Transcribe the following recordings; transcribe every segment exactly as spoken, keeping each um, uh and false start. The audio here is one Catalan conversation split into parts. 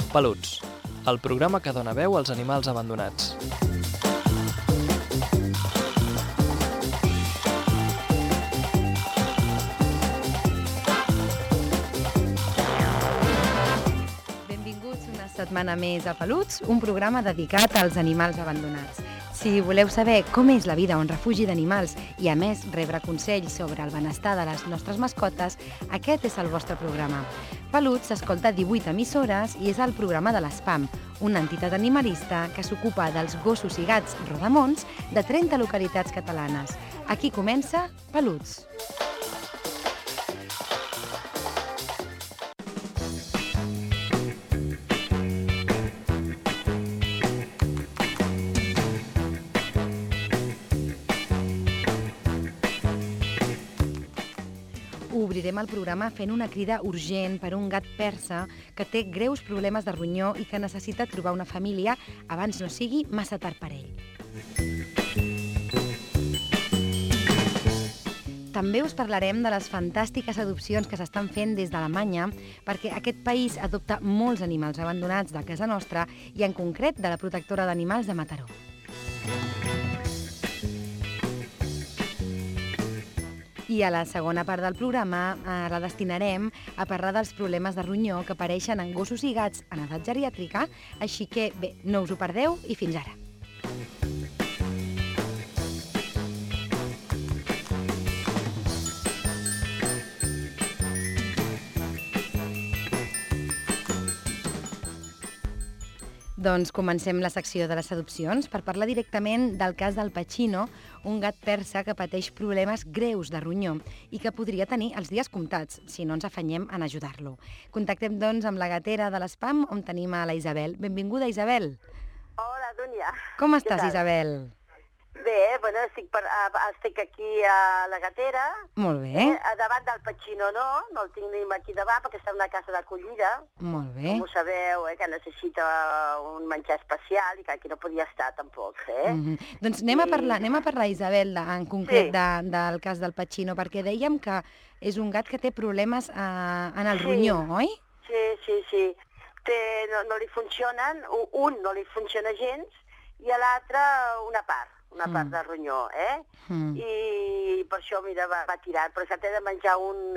Peluts, el programa que dona veu als animals abandonats. Benvinguts una setmana més a Peluts, un programa dedicat als animals abandonats. Si voleu saber com és la vida a un refugi d'animals i, a més, rebre consells sobre el benestar de les nostres mascotes, aquest és el vostre programa. Peluts s'escolta a divuit emissores i és el programa de l'ESPAM, una entitat animalista que s'ocupa dels gossos i gats rodamons de trenta localitats catalanes. Aquí comença Peluts. Obrirem el programa fent una crida urgent per un gat persa que té greus problemes de ronyó i que necessita trobar una família abans no sigui massa tard per ell. També us parlarem de les fantàstiques adopcions que s'estan fent des d'Alemanya, perquè aquest país adopta molts animals abandonats de casa nostra i en concret de la protectora d'animals de Mataró. I a la segona part del programa eh, la destinarem a parlar dels problemes de ronyó que apareixen en gossos i gats en edat geriàtrica, així que, bé, no us ho perdeu i fins ara. Doncs comencem la secció de les adopcions per parlar directament del cas del Pacino, un gat persa que pateix problemes greus de ronyó i que podria tenir els dies comptats, si no ens afanyem en ajudar-lo. Contactem, doncs, amb la gatera de l'ESPAM, on tenim a la Isabel. Benvinguda, Isabel. Hola, Dúnia. Com estàs, Isabel? Bé, bueno, estic, per, estic aquí a la gatera. Molt bé. Eh, davant del Pacino no, no el tinc aquí davant perquè està en una casa d'acollida. Molt bé. Com ho sabeu, eh, que necessita un menjar especial i que aquí no podia estar tampoc. Eh? Mm -hmm. Doncs anem, I... a parlar, anem a parlar, Isabel, de, en concret sí. de, del cas del Pacino, perquè dèiem que és un gat que té problemes eh, en el sí. ronyó, oi? Sí, sí, sí. Té, no, no li funcionen, un no li funciona gens i a l'altre una part. una part mm. del ronyó, eh? Mm. I per això, mira, va, va tirar. Però s'ha de menjar un,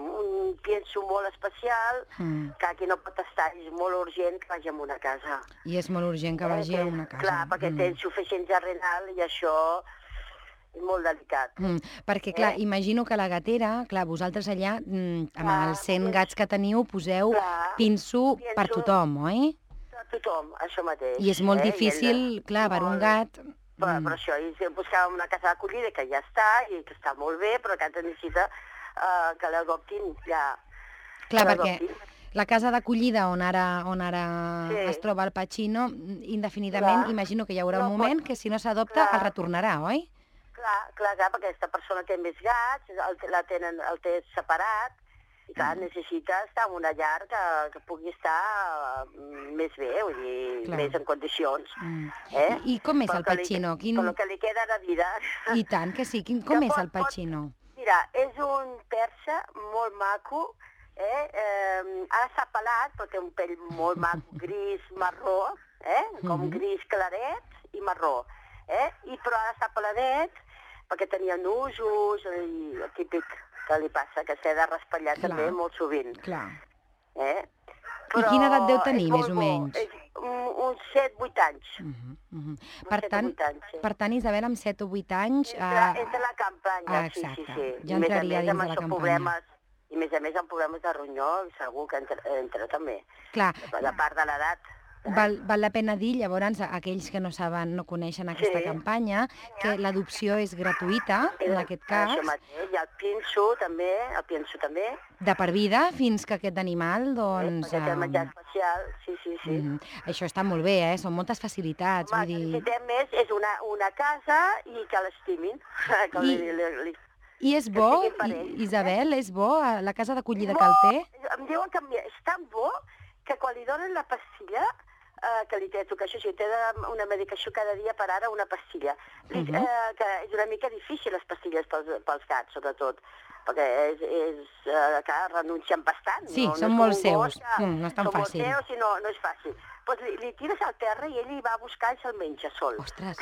un pienso molt especial, mm. que aquí no pot estar, és molt urgent que vagi a una casa. I és molt urgent que vagi eh, a una casa. Clar, perquè mm. té insuficiència renal i això és molt delicat. Mm. Perquè, clar, eh? imagino que la gatera, clar, vosaltres allà, mm, amb clar, els cent gats que teniu, poseu clar, pinso, pinso per tothom, oi? Per tothom, això mateix. I és molt eh? difícil, ell, clar, per molt... un gat... Però, però això, i buscàvem una casa d'acollida que ja està, i que està molt bé, però que necessita uh, que l'adoptin ja. Clar, perquè la casa d'acollida on ara, on ara sí. es troba el Pacino, indefinidament, clar. imagino que hi haurà no un moment pot... que si no s'adopta el retornarà, oi? Clar, clar, clar, perquè aquesta persona té més gats, el, la tenen, el té separat, i clar, necessita estar en una llar que, que pugui estar uh, més bé, vull dir, clar. més en condicions. Mm. Eh? I, I com és el Pacino? Li, Quin... Com el que li queda de vida. I tant que sí. Quin, com que és pot, el Pacino? Pot... Mira, és un persa molt maco, eh? eh ara s'ha pelat, però té un pell molt maco, gris, marró, eh? com mm -hmm. gris claret i marró. Eh? I però ara s'ha peladet, perquè tenia nusos, i el típic que li passa, que s'ha de raspallar clar. també molt sovint. Clar. Eh? Però I quina edat deu tenir, més o menys? Un, uns set vuit anys. Uh -huh, uh -huh. Per, tant, anys sí. per tant, Isabel, amb set o vuit anys... Entre, uh... entre la campanya, ah, sí, sí, sí. Ja entraria dins de la campanya. Problemes, I a més a més amb problemes de ronyó, segur que entra, entra també. Clar. A part de l'edat. Val, val la pena dir, llavors, a aquells que no saben, no coneixen aquesta sí. campanya, que l'adopció és gratuïta, en aquest cas. Això mateix, i el pinso també, el pinso també. De per vida, fins que aquest animal, doncs... Sí, perquè té el menjar especial, sí, sí, sí. Mm, això està molt bé, eh? Són moltes facilitats, Home, vull dir... Si té més, és una, una casa i que l'estimin. Que I... li, li, li... I és bo, Isabel, és bo la casa d'acollida que el té? Em diuen que és tan bo que quan li donen la pastilla eh, que li té que això sí, té una medicació cada dia per ara, una pastilla. Li, Mhm. eh, que és una mica difícil les pastilles pels, pels gats, sobretot, perquè és, és eh, que renuncien bastant. Sí, no, són no és molt com un gos seus. que Mm, no és tan són fàcil. molt seus i no, no és fàcil. Pues li, li tires al terra i ell hi va a buscar i se'l menja sol. Ostres!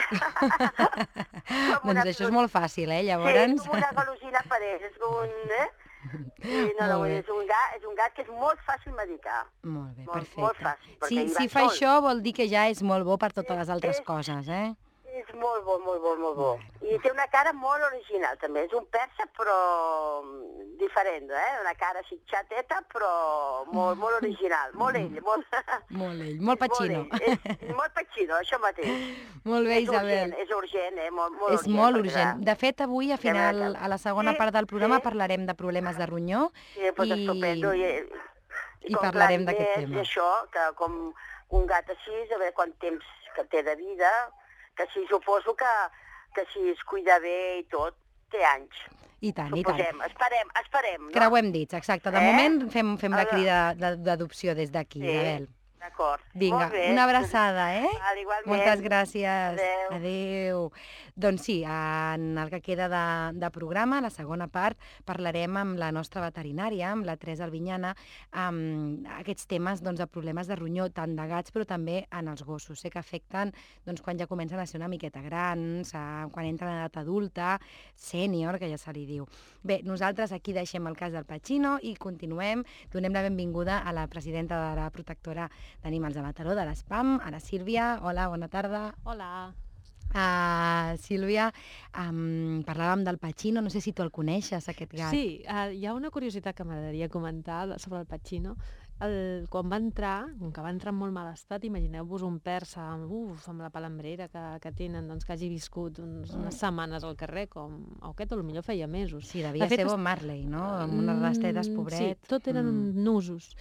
Com una Doncs això és golosina. molt fàcil, eh, Sí, és llavors? com una golosina per ell, és com un... Eh? Sí, no, no, Molt bé. és un, gat, és un gat que és molt fàcil medicar. Molt bé, Molt, perfecte. molt fàcil, perquè Si, hi si va fa sol. això vol dir que ja és molt bo per totes les altres És- coses, eh? És molt bo, molt bo, molt bo. I té una cara molt original, també. És un persa, però diferent, eh? Una cara així xateta, però molt, molt original. Molt ell, molt... Molt ell, molt Pacino. Molt ell. És molt Pacino, això mateix. Molt bé, És Isabel. urgent, és urgent, eh? Molt, molt És urgent. molt perquè, urgent. De fet, avui, a Sembla final, que- a la segona Sí, part del programa, sí. parlarem de problemes de ronyó Sí, pues i, estupendo. I, i com parlarem clar, d'aquest més, tema. I això, que com un gat així, a veure quant temps que té de vida, que sí, suposo que, que si es cuida bé i tot, té anys. i tant, i tant. Suposem, esperem, esperem, no? Creuem dits, exacte. De Eh? moment fem, fem la Ara- crida de- d'adopció des d'aquí, Sí. Isabel. D'acord. Vinga, Molt bé. una abraçada, eh? Val, igualment. Moltes gràcies. Adéu. Adéu. Doncs sí, en el que queda de, de programa, la segona part, parlarem amb la nostra veterinària, amb la Teresa Albinyana, amb aquests temes doncs, de problemes de ronyó, tant de gats però també en els gossos. Sé que afecten doncs, quan ja comencen a ser una miqueta grans, eh, quan entren en edat adulta, sènior, que ja se li diu. Bé, nosaltres aquí deixem el cas del Pacino i continuem. Donem la benvinguda a la presidenta de la protectora d'Animals de Mataró, de l'ESPAM, a la Sílvia. Hola, bona tarda. Hola. Uh, Sílvia, um, parlàvem del Pacino, no sé si tu el coneixes, aquest gat. Sí, uh, hi ha una curiositat que m'agradaria comentar sobre el Pacino. El, quan va entrar, com que va entrar en molt mal estat, imagineu-vos un persa amb, uf, amb la palambrera que, que tenen, doncs, que hagi viscut uns, unes setmanes al carrer, com o aquest, o potser feia mesos. Sí, devia De fet, ser és- Bob Marley, no? Amb unes rastetes, Mm, pobret. Sí, tot eren Mm. nusos.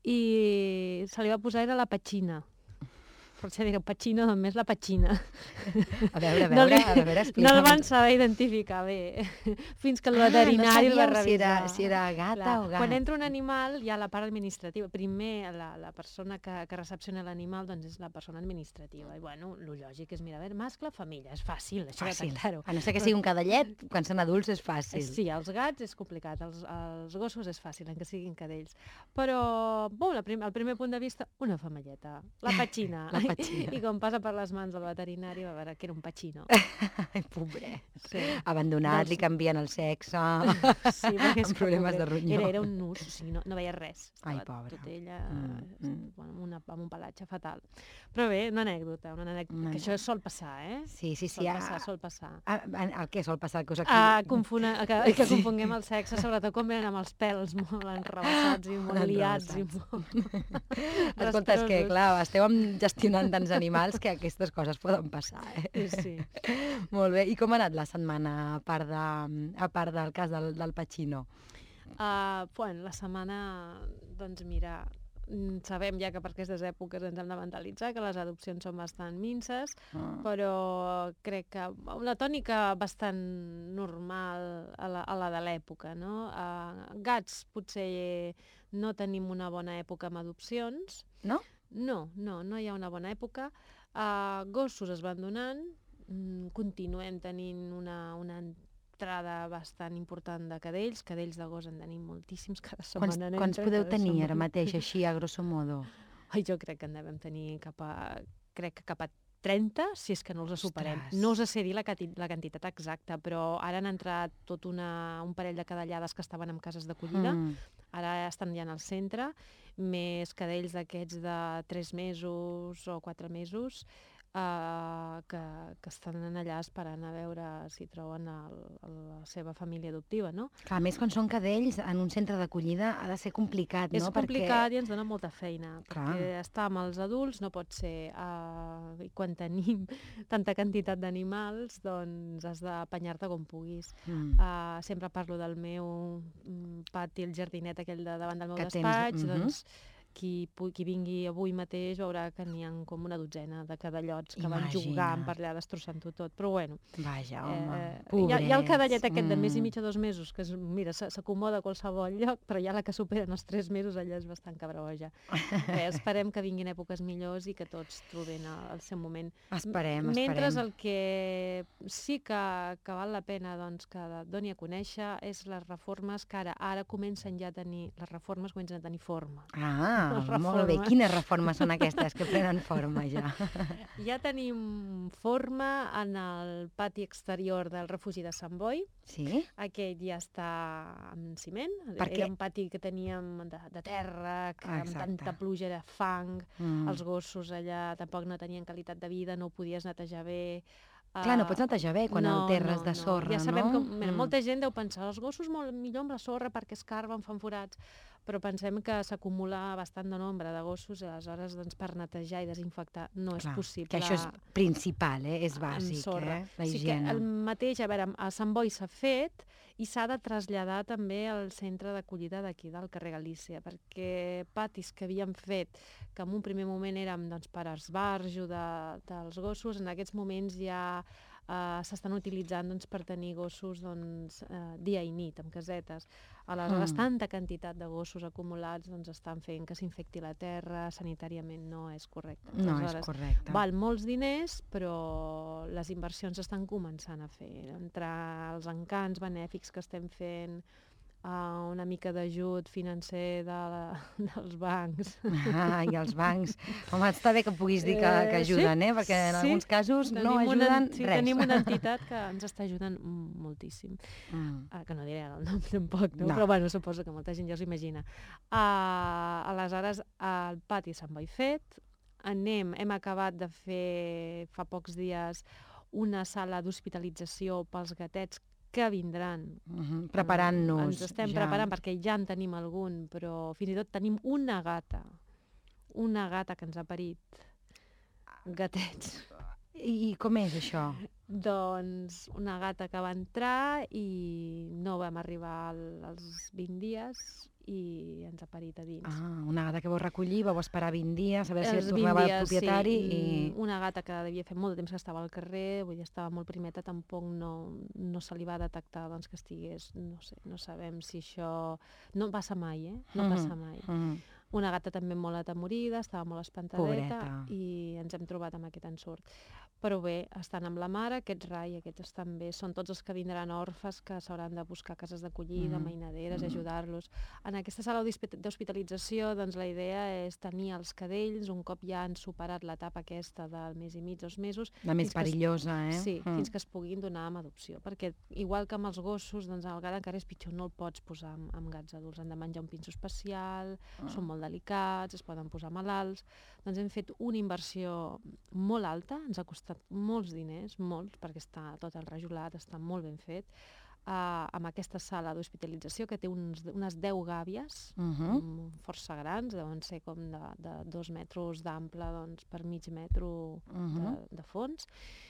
I se li va posar, era la Pachina. Potser direu Pacino, només la Pachina. A veure, a No veure, li- a veure, No explica'm. el van saber identificar bé, fins que el Ah, veterinari no el va sabíeu si era, revisar. si era gata Clar, o gat. Quan entra un animal hi ha la part administrativa. Primer, la, la persona que, que recepciona l'animal doncs és la persona administrativa. I bueno, el lògic és mirar, a veure, mascle, femella, és fàcil, això Fàcil. de detectar-ho. A no ser que sigui un cadellet, quan són adults és fàcil. Sí, els gats és complicat, els, els gossos és fàcil, en que siguin cadells. Però, bon, la prim, al primer punt de vista, una femelleta, la Pachina. La Pachina. I com passa per les mans del veterinari va veure que era un Pachino. Ai, pobret. Sí. Abandonat, Doncs- li canvien el sexe. Sí, perquè és Amb que, problemes de pobret, ronyó. Era, era un nus, o sigui, no, no veia res. Ai, Estava pobra. Tot ella Mm, mm, mm. Bueno, amb, una, amb un pelatge fatal. Però bé, una anècdota, una anècdota, Una que això sol passar, eh? Sí, sí, sí. Sol ah, passar, sol passar. ah, el què sol passar? Que us aquí... Ah, confuna, que, que Sí. confonguem el sexe, sobretot quan venen amb els pèls molt enrebaçats i molt liats. I molt... Escolta, és que, rastrosos. clar, esteu amb- gestionant tants animals que aquestes coses poden passar, eh? Sí. Molt bé. I com ha anat la setmana, a part, de, a part del cas del, del Pacino? Uh, bueno, la setmana, doncs mira, mm, sabem ja que per aquestes èpoques ens hem de mentalitzar que les adopcions són bastant minces, Ah. però crec que una tònica bastant normal a la, a la de l'època, no? Uh, gats potser no tenim una bona època amb adopcions. No? No, no, no hi ha una bona època. Uh, gossos es van donant, mm, continuem tenint una, una entrada bastant important de cadells, cadells de gos en tenim moltíssims, cada Quants, setmana quants n'entren, podeu cada tenir ara setmana. mateix, així, a grosso modo? Ai, jo crec que en devem tenir cap a, crec que cap a trenta, si és que no els superem. Ostres. No us sé dir la, cati- la quantitat exacta, però ara han entrat tot una, un parell de cadellades que estaven en cases d'acollida, Mm. ara estan ja al centre, més cadells d'aquests de tres mesos o quatre mesos, Uh, que, que estan allà esperant a veure si troben el, el, la seva família adoptiva, no? Clar, a més, quan són cadells, en un centre d'acollida ha de ser complicat, És no? complicat i ens dona molta feina, Clar. perquè estar amb els adults no pot ser... Uh, I quan tenim tanta quantitat d'animals, doncs has d'apanyar-te com puguis. Mm. Uh, sempre parlo del meu mm, pati, el jardinet aquell de davant del meu Que tens, despatx, mhm. doncs qui, qui vingui avui mateix veurà que n'hi ha com una dotzena de cadallots que van jugant per allà destrossant-ho tot. Però bueno, Vaja, home, eh, pobrets. Hi ha, hi ha el cadallet aquest de mes i Mm. mig a dos mesos, que és, mira, s'acomoda a qualsevol lloc, però ja la que superen els tres mesos allà és bastant cabriosa. Eh, esperem que vinguin èpoques millors i que tots trobin el, el seu moment. Esperem, Mentre esperem. el que sí que, que val la pena doncs, que et doni a conèixer és les reformes que ara ara comencen ja a tenir, les reformes comencen a tenir forma. Ah, Les molt bé. reformes. Quines reformes són aquestes que prenen forma ja? Ja tenim forma en el pati exterior del refugi de Sant Boi. Sí? Aquest ja està en ciment. Perquè- Era un pati que teníem de, de terra, que amb Exacte. tanta pluja era fang. Mm. Els gossos allà tampoc no tenien qualitat de vida, no ho podies netejar bé. Clar, no pots netejar bé quan el terres de sorra, Ja sabem no? que mira, Mm. molta gent deu pensar els gossos molt millor amb la sorra perquè escarben, fan forats, però pensem que s'acumula bastant de nombre de gossos i aleshores doncs, per netejar i desinfectar no és Clar, possible. que això és principal, eh? És amb bàsic, sorra. eh? La Sí que higiene. el mateix, a veure, a Sant Boi s'ha fet i s'ha de traslladar també al centre d'acollida d'aquí, del carrer Galícia, perquè patis que havíem fet, que en un primer moment érem doncs, per esbarjo de, dels gossos, en aquests moments ja eh, s'estan utilitzant doncs, per tenir gossos doncs, eh, dia i nit, amb casetes. Aleshores, Mm. tanta quantitat de gossos acumulats doncs, estan fent que s'infecti la terra, sanitàriament no és correcte. No és Aleshores, correcte. val molts diners, però les inversions estan començant a fer. Entre els encants benèfics que estem fent, uh, una mica d'ajut financer de la, dels bancs. Ah, i els bancs. Home, està bé que puguis dir que, que Eh, sí, ajuden, eh? Perquè en sí. alguns casos no Tenim una- ajuden sí, res. tenim una entitat que ens està ajudant moltíssim. Mm. Uh, que no diré ara el nom tampoc, no? No. Però bueno, suposo que molta gent ja s'ho imagina. Uh, aleshores, al pati Sant Boi fet, anem, hem acabat de fer fa pocs dies una sala d'hospitalització pels gatets que vindran. Mhm. Preparant-nos. Ens estem ja. preparant perquè ja en tenim algun, però fins i tot tenim una gata, una gata que ens ha parit gatets. I, I com és això? Doncs una gata que va entrar i no vam arribar al- als vint dies i ens ha parit a dins. Ah, una gata que vau recollir, vau esperar vint dies, a veure si Els tornava vint el dies, propietari sí. i... Mm, Una gata que devia fer molt de temps que estava al carrer, vull dir, estava molt primeta, tampoc no, no se li va detectar doncs, que estigués, no sé, no sabem si això... No passa mai, eh? No Mhm, passa mai. mhm. Una gata també molt atemorida, estava molt espantadeta Pobreta. i ens hem trobat amb aquest ensurt. Però bé, estan amb la mare, aquests rai, aquests estan bé, són tots els que vindran orfes que s'hauran de buscar cases d'acollida, Mhm. mainaderes, Mhm. ajudar-los. En aquesta sala d'hospi- d'hospitalització doncs, la idea és tenir els cadells, un cop ja han superat l'etapa aquesta del mes i mig, dos mesos, La més fins que es- perillosa, eh? sí, Mm. fins que es puguin donar amb adopció, perquè igual que amb els gossos, doncs el gat encara és pitjor, no el pots posar amb, amb gats adults, han de menjar un pinso especial, Ah. són molt delicats, es poden posar malalts, doncs hem fet una inversió molt alta, ens ha costat molts diners, molts, perquè està tot enrajolat, està molt ben fet, uh, amb aquesta sala d'hospitalització que té uns, unes deu gàbies, Mhm. mm, força grans, deuen ser com de, de dos metres d'ample doncs, per mig metro Mhm. de, de fons.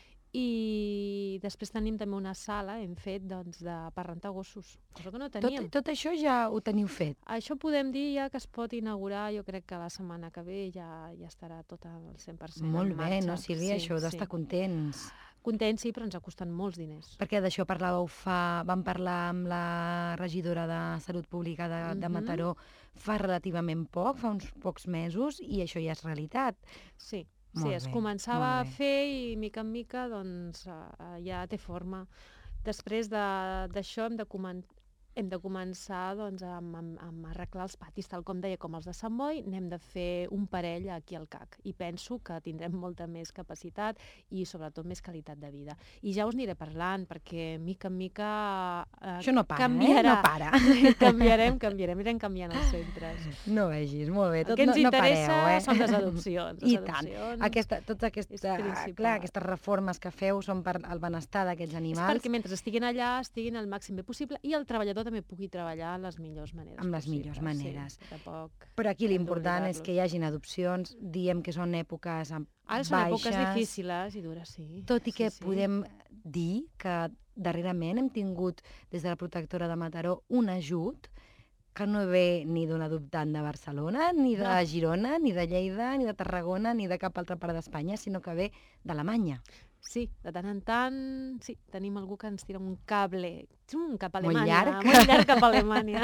I després tenim també una sala, hem fet, doncs, de, per rentar gossos, cosa que no Tot, teníem. tot això ja ho teniu fet. Això podem dir ja que es pot inaugurar, jo crec que la setmana que ve ja, ja estarà tot al cent per cent Molt en bé, marxa. no, Sílvia? Això heu d'estar contents. Contents, sí, però ens ha costat molts diners. Perquè d'això parlàveu fa... Vam parlar amb la regidora de Salut Pública de, de Mhm. Mataró fa relativament poc, fa uns pocs mesos, i això ja és realitat. Sí, Molt sí, es bé, començava a molt bé. fer i mica en mica doncs, eh, ja té forma. Després de- d'això hem de començar hem de començar doncs, amb, amb, amb arreglar els patis, tal com deia, com els de Sant Boi, n'hem de fer un parell aquí al C A C. I penso que tindrem molta més capacitat i sobretot més qualitat de vida. I ja us aniré parlant, perquè mica en mica eh, Això no para, canviarà. eh? No para. canviarem, canviarem, anirem canviant els centres. No vegis, molt bé. El Tot, que ens no, no interessa pareu, eh? són les adopcions. Les I tant. adopcions Aquesta, tota és aquesta, principal. clar, aquestes reformes que feu són per al benestar d'aquests És animals. perquè mentre estiguin allà estiguin el màxim bé possible i el treballador també pugui treballar en les millors maneres Amb les possibles. millors maneres. Sí, tampoc Però aquí hem l'important és d'obligar-los. que hi hagin adopcions, diem que són èpoques amb Ara són baixes, èpoques difícils i dures, sí. tot i que sí, sí. podem dir que darrerament hem tingut des de la protectora de Mataró un ajut que no ve ni d'un adoptant de Barcelona, ni de No. Girona, ni de Lleida, ni de Tarragona, ni de cap altra part d'Espanya, sinó que ve d'Alemanya. Sí, de tant en tant, sí, tenim algú que ens tira un cable xum, cap a Molt Alemanya. llarg. Molt llarg cap a Alemanya.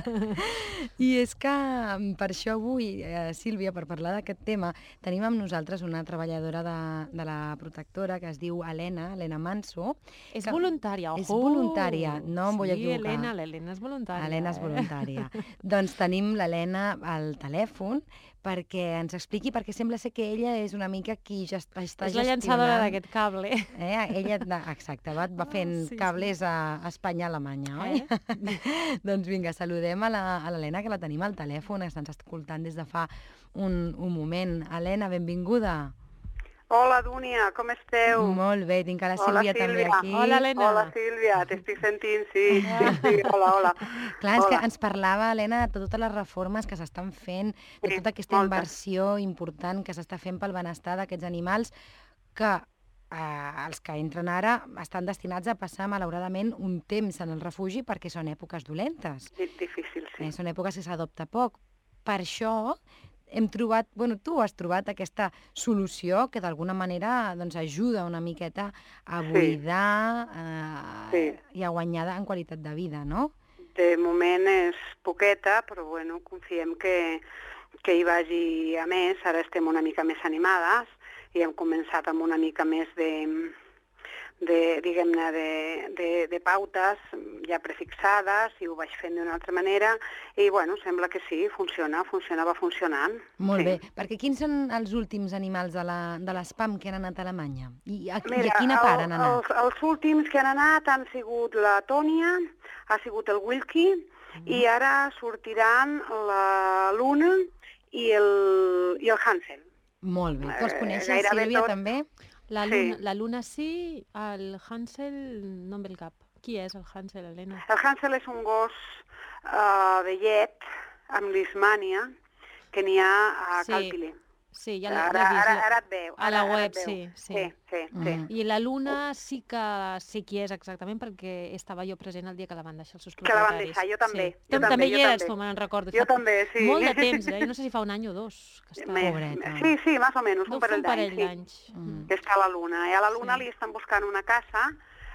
I és que mm, per això avui, eh, Sílvia, per parlar d'aquest tema, tenim amb nosaltres una treballadora de, de la protectora que es diu Helena, Helena Manso. És que voluntària, ojo! És voluntària, no em vull sí, equivocar. Helena, l'Helena és voluntària. Helena és eh? voluntària. Doncs tenim l'Helena al telèfon perquè ens expliqui, perquè sembla ser que ella és una mica qui ja està És la llançadora gestionant... d'aquest cable. Eh? Ella, de- exacte, va, va Ah, fent sí, cables a Espanya, a Alemanya, oi? Eh? Doncs vinga, saludem a la- a l'Helena, que la tenim al telèfon, que està escoltant des de fa un, un moment. Helena, benvinguda. Hola, Dúnia, com esteu? Molt bé, tinc a la Hola, Sílvia també Sílvia. aquí. Hola, Helena. Hola, Sílvia, t'estic sentint, sí, sí, sí, hola, hola. Clar, és que Hola. ens parlava, Helena, de totes les reformes que s'estan fent, de Sí, tota aquesta moltes. inversió important que s'està fent pel benestar d'aquests animals que eh, els que entren ara estan destinats a passar, malauradament, un temps en el refugi perquè són èpoques dolentes. Di- Difícil, sí. Eh, són èpoques que s'adopta poc. Per això hem trobat, bueno, tu has trobat aquesta solució que d'alguna manera doncs, ajuda una miqueta a Sí. buidar eh, Sí. i a guanyar en qualitat de vida, no? De moment és poqueta, però bueno, confiem que, que hi vagi a més. Ara estem una mica més animades i hem començat amb una mica més de, de diguem-ne, de, de, de pautes ja prefixades i ho vaig fent d'una altra manera i, bueno, sembla que sí, funciona, funciona, va funcionant. Molt sí. bé, perquè quins són els últims animals de la- de l'espam que han anat a Alemanya? I a, I Mira, a quina part han el- anat? Els, els últims que han anat han sigut la Tònia, ha sigut el Wilkie, Mm. i ara sortiran la Luna i el, i el Hansel. Molt bé. Tu els eh, coneixes, gairebé Sílvia, tots. també? La Sí. Luna, la Luna sí, el Hansel no em ve el cap. Qui és el Hansel, Helena? El Hansel és un gos uh, de llet amb lismània que n'hi ha a Sí, Calpile. Sí, ja l'he Ara, l'he vist. ara, la- ara et veu. a la ara, ara web, et veu. sí, sí. Sí, sí, sí. Mm. I la Luna sí que sé qui és exactament perquè estava jo present el dia que la van deixar els seus Que la van propietaris. deixar, jo també, Sí. jo Tu també, també jo hi eres, també. tu me'n recordo. Jo Fa també, sí. Molt de temps, eh? No sé si fa un any o dos. Que està... Més- Pobreta. Sí, sí, més o menys, Deu un fer parell un parell d'anys, sí. d'anys. Mm. Que està a la Luna. I a la Luna Sí. li estan buscant una casa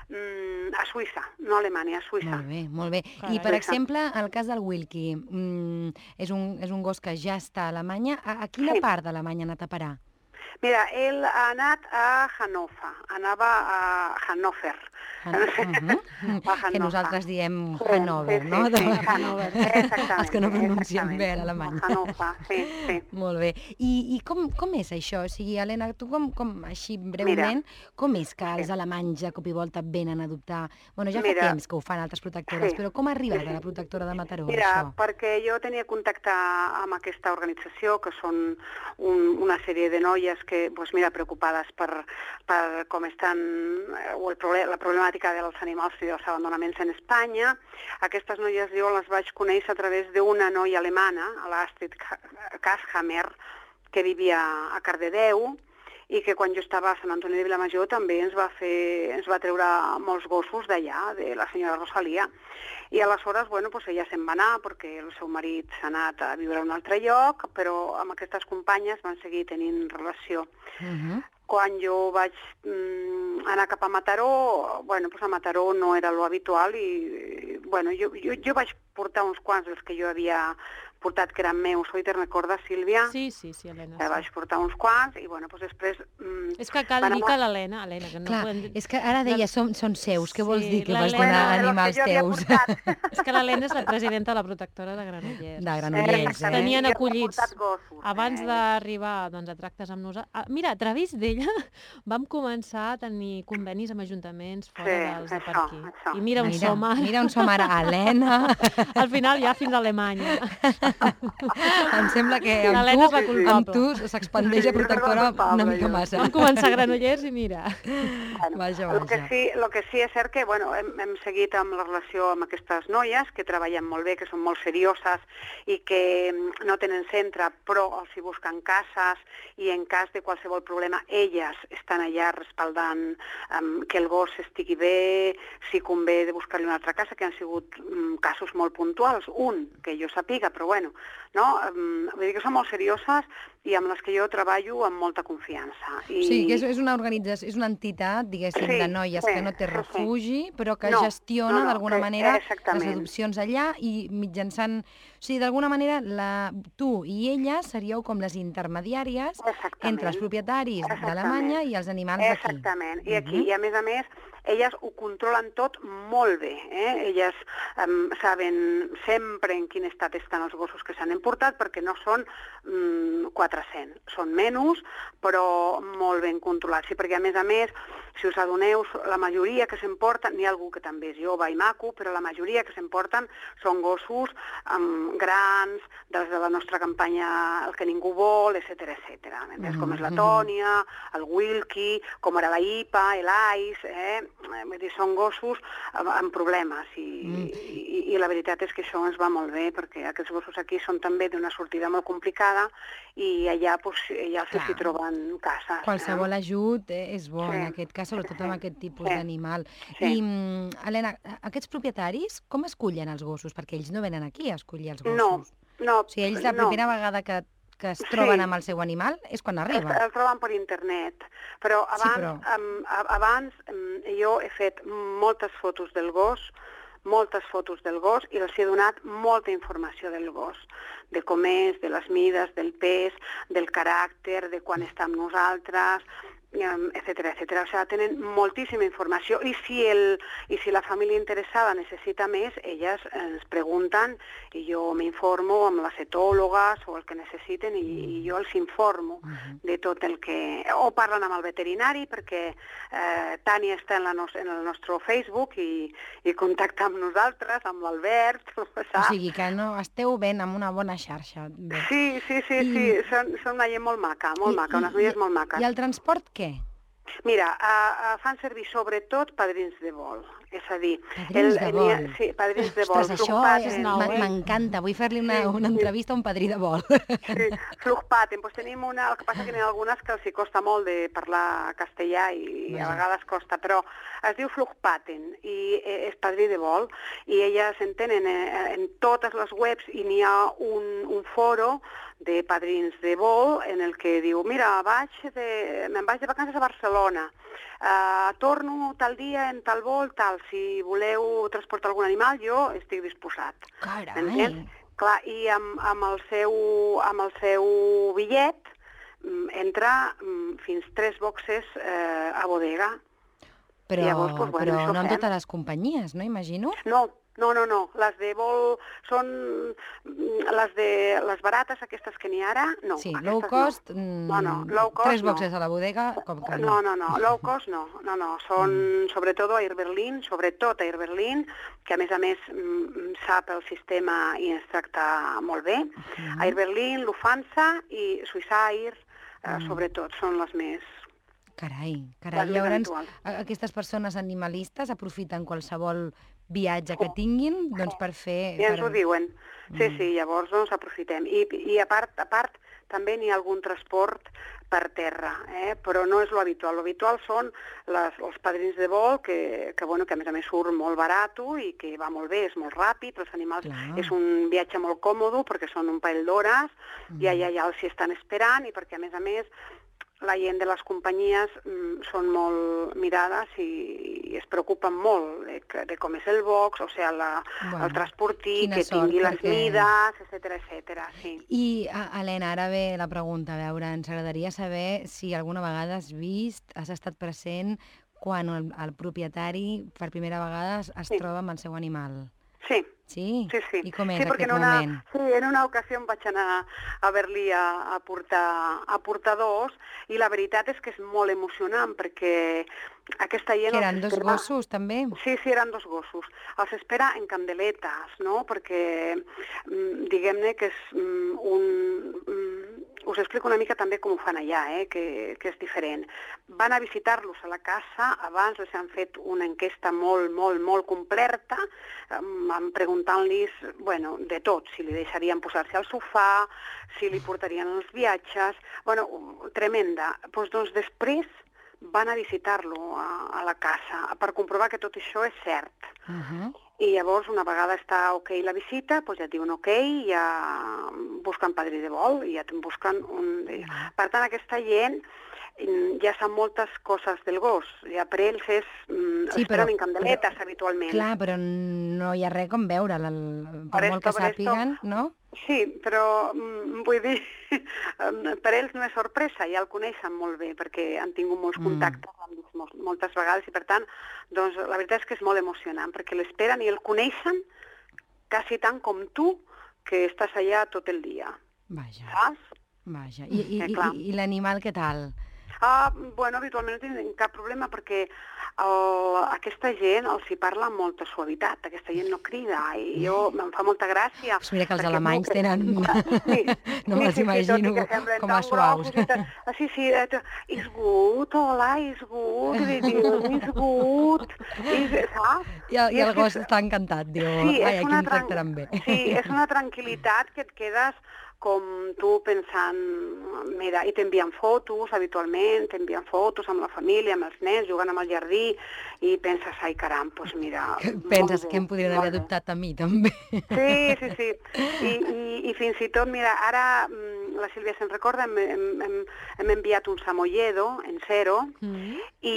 mm, a Suïssa, no a Alemanya, a Suïssa. Molt bé, molt bé. I, Carai. per exemple, el cas del Wilkie, mm, és, un, és un gos que ja està a Alemanya. A, a quina Sí. part d'Alemanya ha anat a parar? Mira, ell ha anat a Hannover, anava a Hannover. Han... No sé. Mhm. A Hannover. Que nosaltres diem Sí, Hanover, sí, no? Sí, sí, Hannover, exactament. Els que no pronuncien exactament. bé a l'Alemany. Hannover, sí, sí. Molt bé. I, i com, com és això? O sigui, Helena, tu com, com així breument, com és que els alemanys de cop i volta venen a adoptar? Bueno, ja fa Mira, temps que ho fan altres protectores, sí. però com ha arribat a la protectora de Mataró, Mira, això? perquè jo tenia contacte amb aquesta organització, que són un, una sèrie de noies que, doncs mira, preocupades per, per com estan, eh, o el proble la problemàtica dels animals i dels abandonaments en Espanya. Aquestes noies jo les vaig conèixer a través d'una noia alemana, l'Astrid Kashammer, que vivia a Cardedeu, i que quan jo estava a Sant Antoni de Vilamajor també ens va fer, ens va treure molts gossos d'allà, de la senyora Rosalia. I aleshores, bueno, pues ella se'n va anar perquè el seu marit s'ha anat a viure a un altre lloc, però amb aquestes companyes van seguir tenint relació. Uh -huh. Quan jo vaig mm, anar cap a Mataró, bueno, pues a Mataró no era lo habitual i, bueno, jo, jo, jo vaig portar uns quants dels que jo havia portat que eren meus, oi, te'n recordes, Sílvia? Sí, sí, sí, Helena. Eh, Sí. vaig portar uns quants i, bueno, pues després... Mm, És que cal van dir amb- que l'Helena, Helena, que no Clar, podem dir... és que ara deia, són, són seus, què vols Sí, dir? Que la vas Helena- donar Bueno, de los animals que jo havia teus portat. És que l'Helena és la presidenta de la protectora de Granollers. de Granollers, Exactament. eh? Tenien I havia acollits portat gossos, abans eh? d'arribar doncs, a tractes amb nosaltres. Ah, mira, a través d'ella vam començar a tenir convenis amb ajuntaments fora Sí, dels de per això, aquí. això. I mira on Mira, som ara. mira on som ara, Helena. Al final ja fins a Alemanya. Em sembla que L'Helena és la amb tu, culpable. amb tu s'expandeix a protectora una mica massa. Vam començar Granollers i mira. Bueno, Vaja, el que vaja. sí, el que sí és cert que bueno, hem, hem seguit amb la relació amb aquestes noies, que treballen molt bé, que són molt serioses i que mm, no tenen centre, però els hi busquen cases i en cas de qualsevol problema elles estan allà respaldant um, que el gos estigui bé, si convé de buscar-li una altra casa, que han sigut um, casos molt puntuals, un que jo sàpiga, però bueno, no? Um, vull dir que són molt serioses i amb les que jo treballo amb molta confiança. I... Sí, que és, és una organització, és una entitat, diguéssim, Sí, de noies sí, que no té sí, sí. refugi, però que No, gestiona no, no, d'alguna que- manera les exactament. adopcions allà i mitjançant... O sigui, d'alguna manera, la, tu i ella seríeu com les intermediàries Exactament. entre els propietaris Exactament. d'Alemanya i els animals d'aquí. Exactament. I aquí, i a més a més, elles ho controlen tot molt bé. Eh? Elles um, saben sempre en quin estat estan els gossos que s'han emportat, perquè no són um, quatre-cents, són menys, però molt ben controlats. Sí, perquè a més a més, si us adoneu, la majoria que s'emporten, n'hi ha algú que també és jove i maco, però la majoria que s'emporten són gossos um, grans, dels de la nostra campanya El que ningú vol, etcètera, etcètera. Mm-hmm. Com és la Tònia, el Wilkie, com era la Ipa, l'Ice, eh? Vull dir, són gossos amb, amb problemes i, mm. i, i la veritat és que això ens va molt bé perquè aquests gossos aquí són també d'una sortida molt complicada i allà pues, ja els hi troben cases. Qualsevol eh? ajut eh, és bo Sí. en aquest cas, sobretot amb aquest tipus Sí. d'animal. Sí. I, mm, Helena, aquests propietaris com escullen els gossos? Perquè ells no venen aquí a escollir els gossos. No, no. O sigui, ells la no. primera vegada que que es troben Sí. amb el seu animal és quan El, arriba. el troben per internet, però abans, Sí, però- um, abans um, jo he fet moltes fotos del gos, moltes fotos del gos i els he donat molta informació del gos, de com és, de les mides, del pes, del caràcter, de quan està amb nosaltres, etcètera, etcètera. O sigui, tenen moltíssima informació i si, el, i si la família interessada necessita més, elles ens pregunten i jo m'informo amb les etòlogues o el que necessiten i, i jo els informo uh-huh. de tot el que... O parlen amb el veterinari perquè eh, Tània està en, la nos... en el nostre Facebook i, i contacta amb nosaltres, amb l'Albert, saps? O sigui que no esteu ben amb una bona xarxa. Bé. Sí, sí, sí, I... sí. Són, són una gent molt maca, molt I, maca, unes i, noies molt maques. I el transport què? Mira, uh, uh, fan servir sobretot padrins de vol, és a dir... Padrins de vol? Ha, sí, padrins de vol. Ostres, això Flugpaten. és nou, eh? M'encanta, vull fer-li una, una entrevista a un padrí de vol. Sí, Flugpaten, doncs tenim una... El que passa que n'hi ha algunes que els hi costa molt de parlar castellà i Vaja. a vegades costa, però es diu Flugpaten i és padrí de vol i elles en tenen en totes les webs i n'hi ha un, un foro de padrins de vol en el que diu, mira, vaig de, me'n vaig de vacances a Barcelona, uh, torno tal dia en tal vol, tal, si voleu transportar algun animal, jo estic disposat. Carai! Clar, i amb, amb, el seu, amb el seu bitllet entra fins tres boxes eh, a bodega. Però, llavors, doncs, bueno, però no en fem. totes les companyies, no, imagino? No, no, no, no. Les de vol són les de les barates, aquestes que n'hi ha ara, no. Sí, low cost, no. No, no, low cost tres boxes no. a la bodega, com que no. no. No, no, no, low cost no, no, no. Són mm. sobretot a Air Berlin, sobretot a Air Berlin, que a més a més sap el sistema i ens tracta molt bé. Mm. Air Berlin, Lufthansa i Swissair, mm. eh, sobretot, són les més... Carai, carai. Llavors, aquestes persones animalistes aprofiten qualsevol viatge que tinguin doncs, per fer... I ens per... ho diuen. Sí, sí, llavors doncs aprofitem. I, i a part, a part també n'hi ha algun transport per terra, eh? Però no és lo habitual. Lo habitual són les, els padrins de vol, que, que, bueno, que a més a més surt molt barat i que va molt bé, és molt ràpid, els animals Clar. És un viatge molt còmode perquè són un parell d'hores, mm. i allà ja els hi estan esperant i perquè a més a més la gent de les companyies mm, són molt mirades i, i es preocupen molt de, de com és el box, o sigui, la, bueno, el transportí, que sort, tingui les perquè... mides, etcètera, etcètera. Sí. I, Helena, ara ve la pregunta, a veure, ens agradaria saber si alguna vegada has vist, has estat present quan el, el propietari per primera vegada es, es sí. troba amb el seu animal. Sí. Sí? Sí, sí. I com és sí, perquè aquest en una, moment? Sí, en una ocasió em vaig anar a Berlí a, a, portar, a portar dos i la veritat és que és molt emocionant perquè aquesta gent... Que eren els dos espera... gossos, també? Sí, sí, eren dos gossos. Els espera en candeletes, no? Perquè, mm, diguem-ne que és mm, un... Mm, us explico una mica també com ho fan allà, eh? que, que és diferent. Van a visitar-los a la casa, abans els han fet una enquesta molt, molt, molt completa, um, preguntant-los, bueno, de tot, si li deixarien posar-se al sofà, si li portarien als viatges, bueno, tremenda. Pues, doncs després van a visitar-lo a, a la casa per comprovar que tot això és cert. Uh-huh. I llavors, una vegada està ok la visita, doncs ja et diuen ok, ja busquen padrí de vol i ja te'n busquen un... Per tant, aquesta gent ja sap moltes coses del gos. Ja per ells és... Sí, esperen en candeletes, però, habitualment. Clar, però no hi ha res com veure'l, per molt que sàpiguen, no? Sí, però vull dir, per ells no és sorpresa, ja el coneixen molt bé, perquè han tingut molts contactes, mm. han vist molt, moltes vegades, i per tant, doncs, la veritat és que és molt emocionant, perquè l'esperen i el coneixen quasi tant com tu, que estàs allà tot el dia. Vaja. Saps? Vaja. I, i, i, i l'animal què tal? Ah, bueno, habitualment no tenen cap problema perquè el, aquesta gent els hi parla amb molta suavitat, aquesta gent no crida i jo em fa molta gràcia. Pues mira que els alemanys no, tenen... Sí, no me'ls sí, imagino sí, sí, com a suaus. Ah, sí, sí, és gut, hola, és gut, és gut, saps? I el, i el gos està encantat, diu, sí, ai, aquí em tractaran bé. Sí, és una tranquil·litat que et quedes com tu pensant, mira, i t'envien fotos habitualment, t'envien fotos amb la família, amb els nens, jugant amb el jardí, i penses, ai caram, doncs mira... Penses que em podrien haver adoptat a mi, també. Sí, sí, sí. I, i, i fins i tot, mira, ara la Sílvia se'n recorda, hem, hem, hem enviat un samoyedo en zero, mm. i,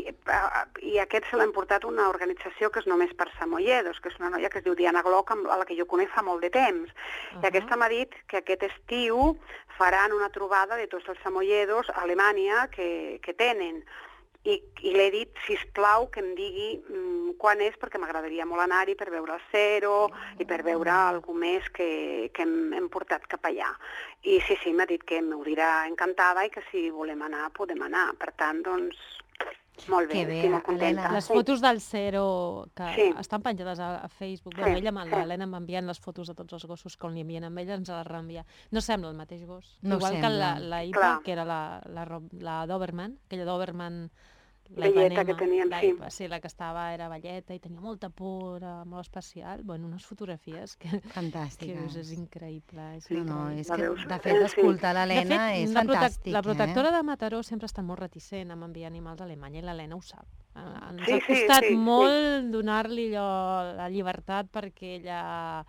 i aquest se l'ha portat una organització que és només per samoyedos, que és una noia que es diu Diana Glock, a la que jo conec fa molt de temps. Uh-huh. I aquesta m'ha dit que aquest estiu faran una trobada de tots els samoyedos a Alemanya que, que tenen. I, i l'he dit, sisplau, que em digui mm, quan és, perquè m'agradaria molt anar-hi per veure el zero i per veure algú més que, que hem, hem portat cap allà. I sí, sí, m'ha dit que m'ho dirà encantada i que si volem anar, podem anar. Per tant, doncs, molt bé, bé, estic molt contenta. Les fotos del zero que sí. estan penjades a, a Facebook, bueno, sí, ella, sí. l'Helena m'envien les fotos de tots els gossos que li envien amb ella, ens les reenvia. No sembla el mateix gos. No Igual sembla. que la, la Ipa, Clar. que era la, la, la Doberman, aquella Doberman... La velleta que teníem, la, sí. Sí, la que estava era velleta i tenia molta por, era molt especial. Bueno, unes fotografies que... Fantàstiques. Que és increïble. És no, increïble. no, és que, de fet, escoltar l'Helena és la fantàstic. La protectora eh? de Mataró sempre està molt reticent a enviar animals a Alemanya i l'Helena ho sap. Ens sí, ha costat sí, sí, molt sí. donar-li allò, la llibertat perquè ella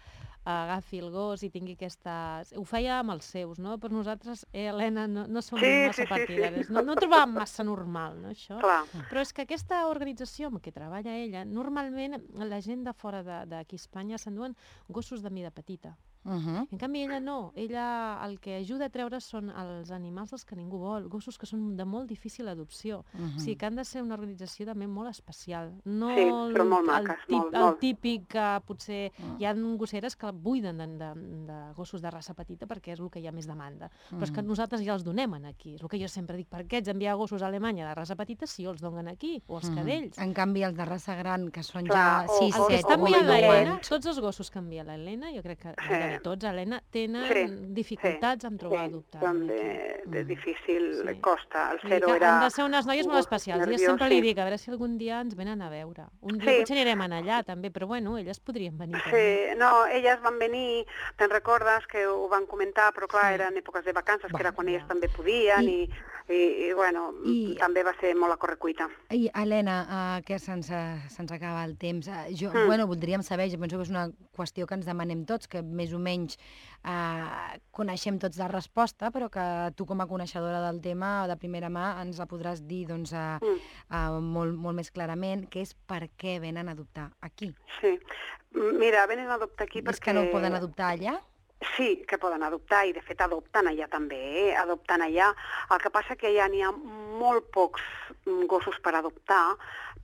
agafi el gos i tingui aquesta... Ho feia amb els seus, no? Per nosaltres, eh, Helena, no, no som sí, massa sí, partidaris. Sí, sí. No, no trobàvem massa normal, no, això? Clar. Però és que aquesta organització amb què treballa ella, normalment la gent de fora d'aquí a Espanya s'enduen gossos de mida petita. Uh-huh. En canvi, ella no. Ella el que ajuda a treure són els animals dels que ningú vol, gossos que són de molt difícil adopció. Uh-huh. O sigui que han de ser una organització també molt especial. No sí, però molt maques, el, tip, molt, el molt. típic que potser uh-huh. hi ha gosseres que buiden de, de, de gossos de raça petita perquè és el que hi ha més demanda. Uh-huh. Però és que nosaltres ja els donem aquí. És el que jo sempre dic, per què ets enviar gossos a Alemanya de raça petita si els donen aquí, o els uh-huh. cadells? En canvi, els de raça gran, que són Clar, ja sis, set, o vuit anys... Tots els gossos que envia l'Helena, jo crec que sí. tots, Helena, tenen sí, dificultats sí, en trobar sí, adoptar. Són de, de difícil sí. costa. El zero que era... Han de ser unes noies molt especials. Nerviós, jo sempre li sí. dic, a veure si algun dia ens venen a veure. Un dia sí. potser anirem allà també, però bueno, elles podrien venir sí, també. no, elles van venir, te'n recordes que ho van comentar, però clar, sí. eren èpoques de vacances, va, que era quan ja. elles també podien, I, i, i, i bueno, I, també va ser molt a correcuita. I, Helena, uh, que se'ns se acaba el temps, uh, jo, mm. bueno, voldríem saber, jo penso que és una qüestió que ens demanem tots, que més o menys uh, coneixem tots la resposta, però que tu com a coneixedora del tema de primera mà ens la podràs dir doncs, uh, mm. uh, molt, molt més clarament, que és per què venen a adoptar aquí. Sí, mira, venen a adoptar aquí perquè... És que no poden adoptar allà? Sí, que poden adoptar, i de fet adopten allà també, eh? adopten allà. El que passa que allà n'hi ha molt pocs gossos per adoptar,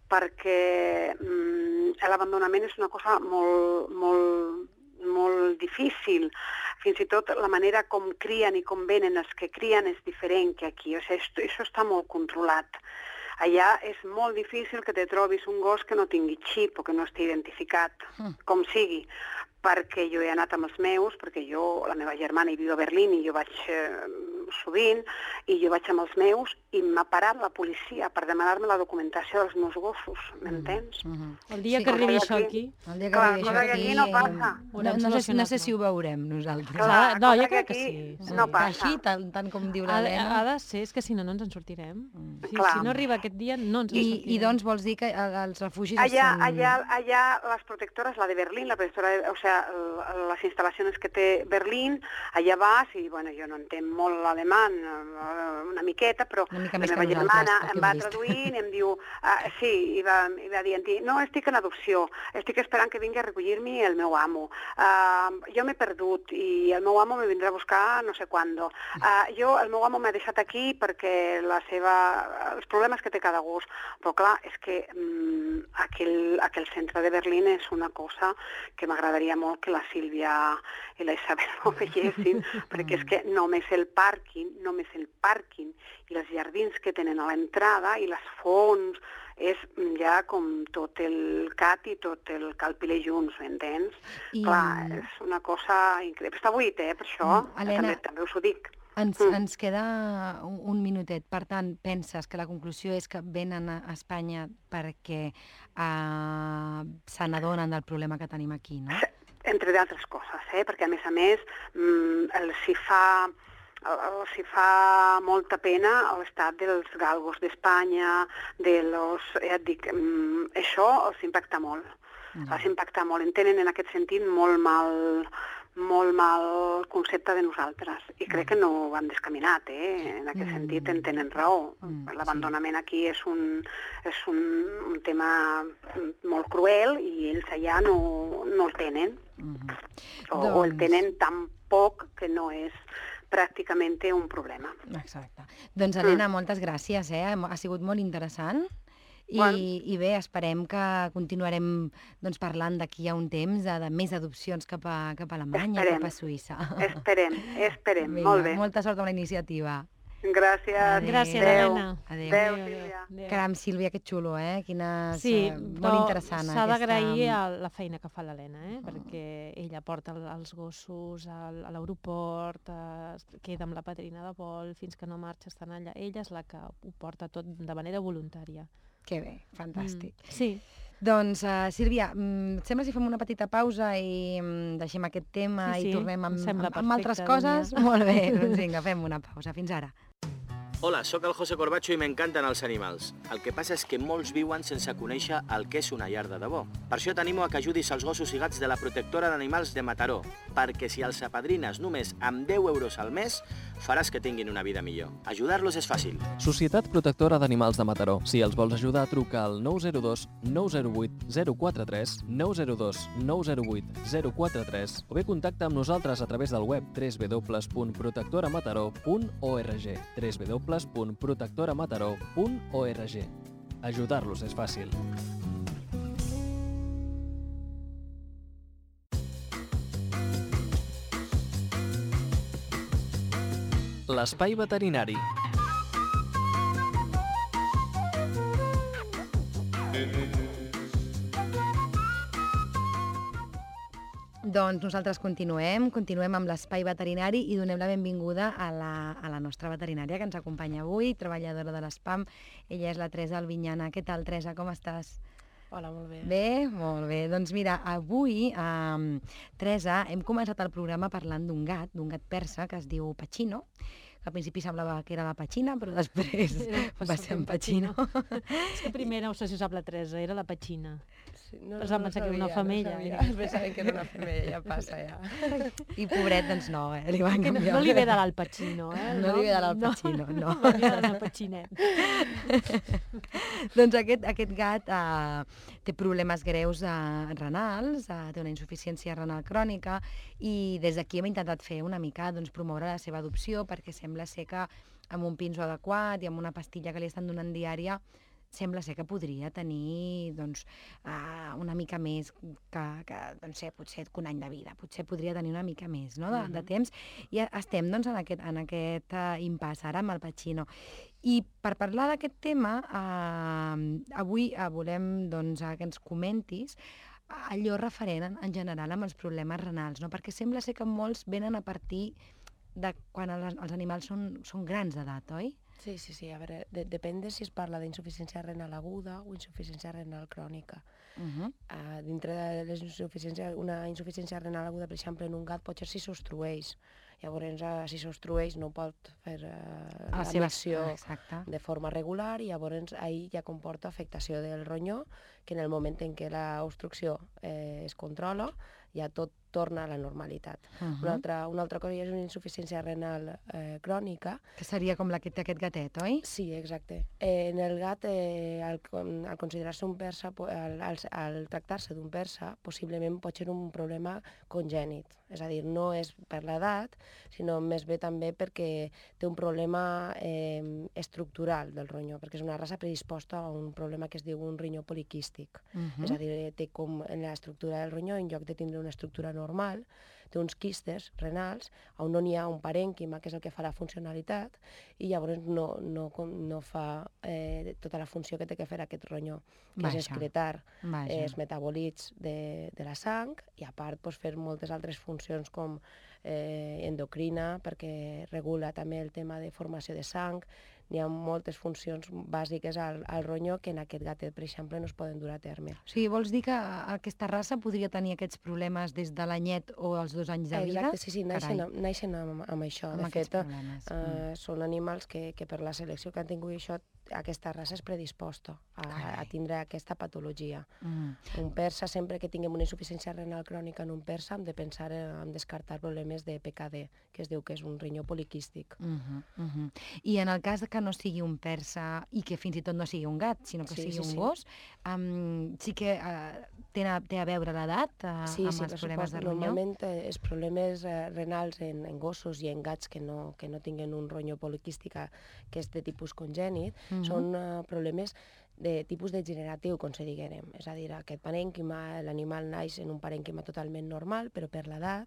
perquè mm, l'abandonament és una cosa molt, molt, molt difícil. Fins i tot la manera com crien i com venen els que crien és diferent que aquí. O sigui, això està molt controlat. Allà és molt difícil que te trobis un gos que no tingui xip o que no estigui identificat, mm. com sigui, perquè jo he anat amb els meus, perquè jo, la meva germana hi viu a Berlín i jo vaig eh, sovint, i jo vaig amb els meus i m'ha parat la policia per demanar-me la documentació dels meus gossos, m'entens? Mm -hmm. El dia sí, que arribi això aquí... El dia que arribi això aquí... aquí no passa. No, no, sé, no sé si ho veurem nosaltres. Clar, no, jo crec que sí. sí. No passa. Així, tant, tant com diu l'Helena. Ha, ha de ser, és que si no, no ens en sortirem. Mm. Si, si no arriba aquest dia, no ens en I, sortirem. I doncs vols dir que els refugis... Allà, són... allà, allà les protectores, la de Berlín, la protectora, o sea, les instal·lacions que té Berlín, allà vas, i bueno, jo no entenc molt l'alemany, una miqueta, però una mica la meva germana em va traduint i em diu, uh, sí, i va, i va dir, no, estic en adopció, estic esperant que vingui a recollir-me el meu amo. Uh, jo m'he perdut i el meu amo me vindrà a buscar no sé quando. Uh, jo, el meu amo m'ha deixat aquí perquè la seva, els problemes que té cada gos, però clar, és que um, aquell, aquell centre de Berlín és una cosa que m'agradaria molt que la Sílvia i la Isabel ho veiessin, perquè és que només el pàrquing, només el pàrquing i els jardins que tenen a l'entrada i les fonts, és ja com tot el cat i tot el calpile junts, m'entens? I... Clar, és una cosa increïble. Està buit, eh, per això, Helena, també, també us ho dic. Ens, mm. ens queda un, un minutet. Per tant, penses que la conclusió és que venen a Espanya perquè uh, se n'adonen del problema que tenim aquí, no? Entre d'altres coses, eh? Perquè a més a més els hi fa... els hi fa molta pena l'estat dels galgos d'Espanya, de los... Ja et dic, això els impacta molt. Mm. Els impacta molt. En tenen en aquest sentit molt mal, molt mal concepte de nosaltres. I crec que no ho han descaminat, eh? En aquest mm. sentit en tenen raó. Mm, l'abandonament sí. aquí és un, és un, un tema molt cruel i ells allà no, no el tenen. Mm. O, doncs... o el tenen tan poc que no és pràcticament un problema. Exacte. Doncs, Helena, mm. moltes gràcies, eh? Ha sigut molt interessant. I, bueno. I bé, esperem que continuarem doncs, parlant d'aquí a un temps de, de més adopcions cap a, cap a Alemanya, esperem. Cap a Suïssa. Esperem, esperem. Vinga, molt bé. Molta sort amb la iniciativa. Gràcies. Adéu. Gràcies, Helena. Adéu. Adéu, Sílvia. Caram, Sílvia, que xulo, eh? Quina... Sí, molt interessant. S'ha d'agrair aquesta... la feina que fa l'Helena, eh? Mm. Perquè ella porta els gossos a l'aeroport, queda amb la padrina de vol, fins que no marxa estan allà. Ella és la que ho porta tot de manera voluntària. Que bé, fantàstic. Mm. Sí. Doncs, uh, Sílvia, et sembla si fem una petita pausa i um, deixem aquest tema sí, sí, i tornem amb, amb, amb altres coses? Molt bé, doncs vinga, fem una pausa. Fins ara. Hola, sóc el José Corbacho i m'encanten els animals. El que passa és que molts viuen sense conèixer el que és una llar de debò. Per això t'animo a que ajudis els gossos i gats de la protectora d'animals de Mataró, perquè si els apadrines només amb deu euros al mes, faràs que tinguin una vida millor. Ajudar-los és fàcil. Societat Protectora d'Animals de Mataró. Si els vols ajudar, truca al nou zero dos nou zero vuit zero quatre tres, nou zero dos nou zero vuit zero quatre tres o bé contacta amb nosaltres a través del web w w w punt protectora mataró punt org w w w punt protectora mataró punt org. Ajudar-los és fàcil. L'espai veterinari. Doncs nosaltres continuem, continuem amb l'espai veterinari i donem la benvinguda a la, a la nostra veterinària que ens acompanya avui, treballadora de l'ESPAM. Ella és la Teresa Albinyana. Què tal, Teresa? Com estàs? Hola, molt bé. Bé? Molt bé. Doncs mira, avui, eh, Teresa, hem començat el programa parlant d'un gat, d'un gat persa que es diu Pacino, que al principi semblava que era la Pachina, però després va ser en Pacino. És que primer no sé si ho sap la Teresa, era la Pachina. Sí, no, però es va pensar que era una femella. No sabia, després sabia que era una femella, ja passa, ja. I pobret, doncs no, eh? Li van canviar. No li ve de l'Al Pacino, eh? No, no li ve de l'Al Pacino, no. No, li ve del Pachinet. Doncs aquest, aquest gat eh, té problemes greus eh, renals, eh, té una insuficiència renal crònica i des d'aquí hem intentat fer una mica doncs, promoure la seva adopció perquè sembla ser que amb un pinso adequat i amb una pastilla que li estan donant diària sembla ser que podria tenir doncs, uh, una mica més que, que doncs, sé, potser que un any de vida, potser podria tenir una mica més, no?, de, de temps, i estem doncs, en aquest, en aquest uh, impàs ara amb el Pacino. I per parlar d'aquest tema, uh, avui uh, volem doncs, uh, que ens comentis allò referent en, en general amb els problemes renals, no? Perquè sembla ser que molts venen a partir de quan els, els animals són, són grans d'edat, oi? Sí, sí, sí. A veure, de, depèn de si es parla d'insuficiència renal aguda o insuficiència renal crònica. Uh -huh. uh, dintre de les insuficiències, una insuficiència renal aguda, per exemple, en un gat pot ser si s'obstrueix. Llavors, uh, si s'obstrueix no pot fer uh, la missió de forma regular i llavors ahir ja comporta afectació del ronyó, que en el moment en què l'obstrucció eh, es controla ja tot torna a la normalitat. Uh -huh. una, altra, una altra cosa és una insuficiència renal eh, crònica. Que seria com la que té aquest gatet, oi? Sí, exacte. Eh, en el gat, eh, al, al considerar-se un persa, al, al, al tractar-se d'un persa, possiblement pot ser un problema congènit. És a dir, no és per l'edat, sinó més bé també perquè té un problema eh, estructural del ronyó, perquè és una raça predisposta a un problema que es diu un ronyó poliquístic. Uh -huh. És a dir, té com en l'estructura del ronyó, en lloc de tindre una estructura normal, té uns quistes renals on no n'hi ha un parènquima, que és el que fa la funcionalitat, i llavors no, no, no fa eh, tota la funció que té que fer aquest ronyó, que Vaja. és excretar eh, els metabòlits de, de la sang i a part pues, fer moltes altres funcions com eh, endocrina, perquè regula també el tema de formació de sang. N'hi ha moltes funcions bàsiques al, al ronyó que en aquest gatet, per exemple, no es poden dur a terme. O sigui, vols dir que aquesta raça podria tenir aquests problemes des de l'anyet o els dos anys de vida? Exacte, sí, sí, naixen, amb, naixen amb, amb això. Amb de fet, uh, mm. són animals que, que per la selecció que han tingut això, aquesta raça és predisposta a, a tindre aquesta patologia. Mm. Un persa, sempre que tinguem una insuficiència renal crònica en un persa, hem de pensar en descartar problemes de P K D, que es diu que és un ronyó poliquístic. Uh -huh, uh -huh. I en el cas que no sigui un persa i que fins i tot no sigui un gat, sinó que sí, sigui sí, un sí. gos, um, sí que uh, té, a, té a veure l'edat uh, sí, amb sí, els problemes de ronyó? Normalment eh, els problemes eh, renals en, en gossos i en gats que no, que no tinguen un ronyó poliquístic que és de tipus congènit, uh -huh. són uh, problemes de tipus degeneratiu, com se diguem. És a dir, aquest parènquima, l'animal naix en un parènquima totalment normal, però per l'edat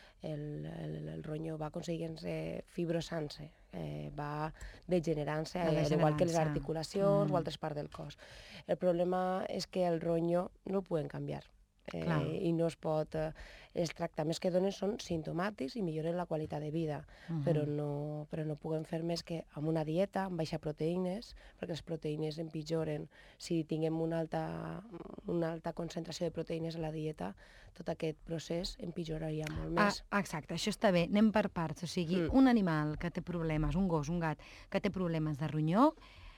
el, el, el ronyó va aconseguint-se fibrosant-se, eh, va degenerant-se, eh, igual que les articulacions mm. o altres parts del cos. El problema és que el ronyó no el poden canviar. Eh, i no es pot... Eh, els tractaments que donen són simptomàtics i milloren la qualitat de vida, uh -huh. però, no, però no puguem fer més que amb una dieta, amb baixa proteïnes, perquè les proteïnes empitjoren. Si tinguem una alta, una alta concentració de proteïnes a la dieta, tot aquest procés empitjoraria molt més. Ah, exacte, això està bé. Anem per parts. O sigui, mm. un animal que té problemes, un gos, un gat, que té problemes de ronyó,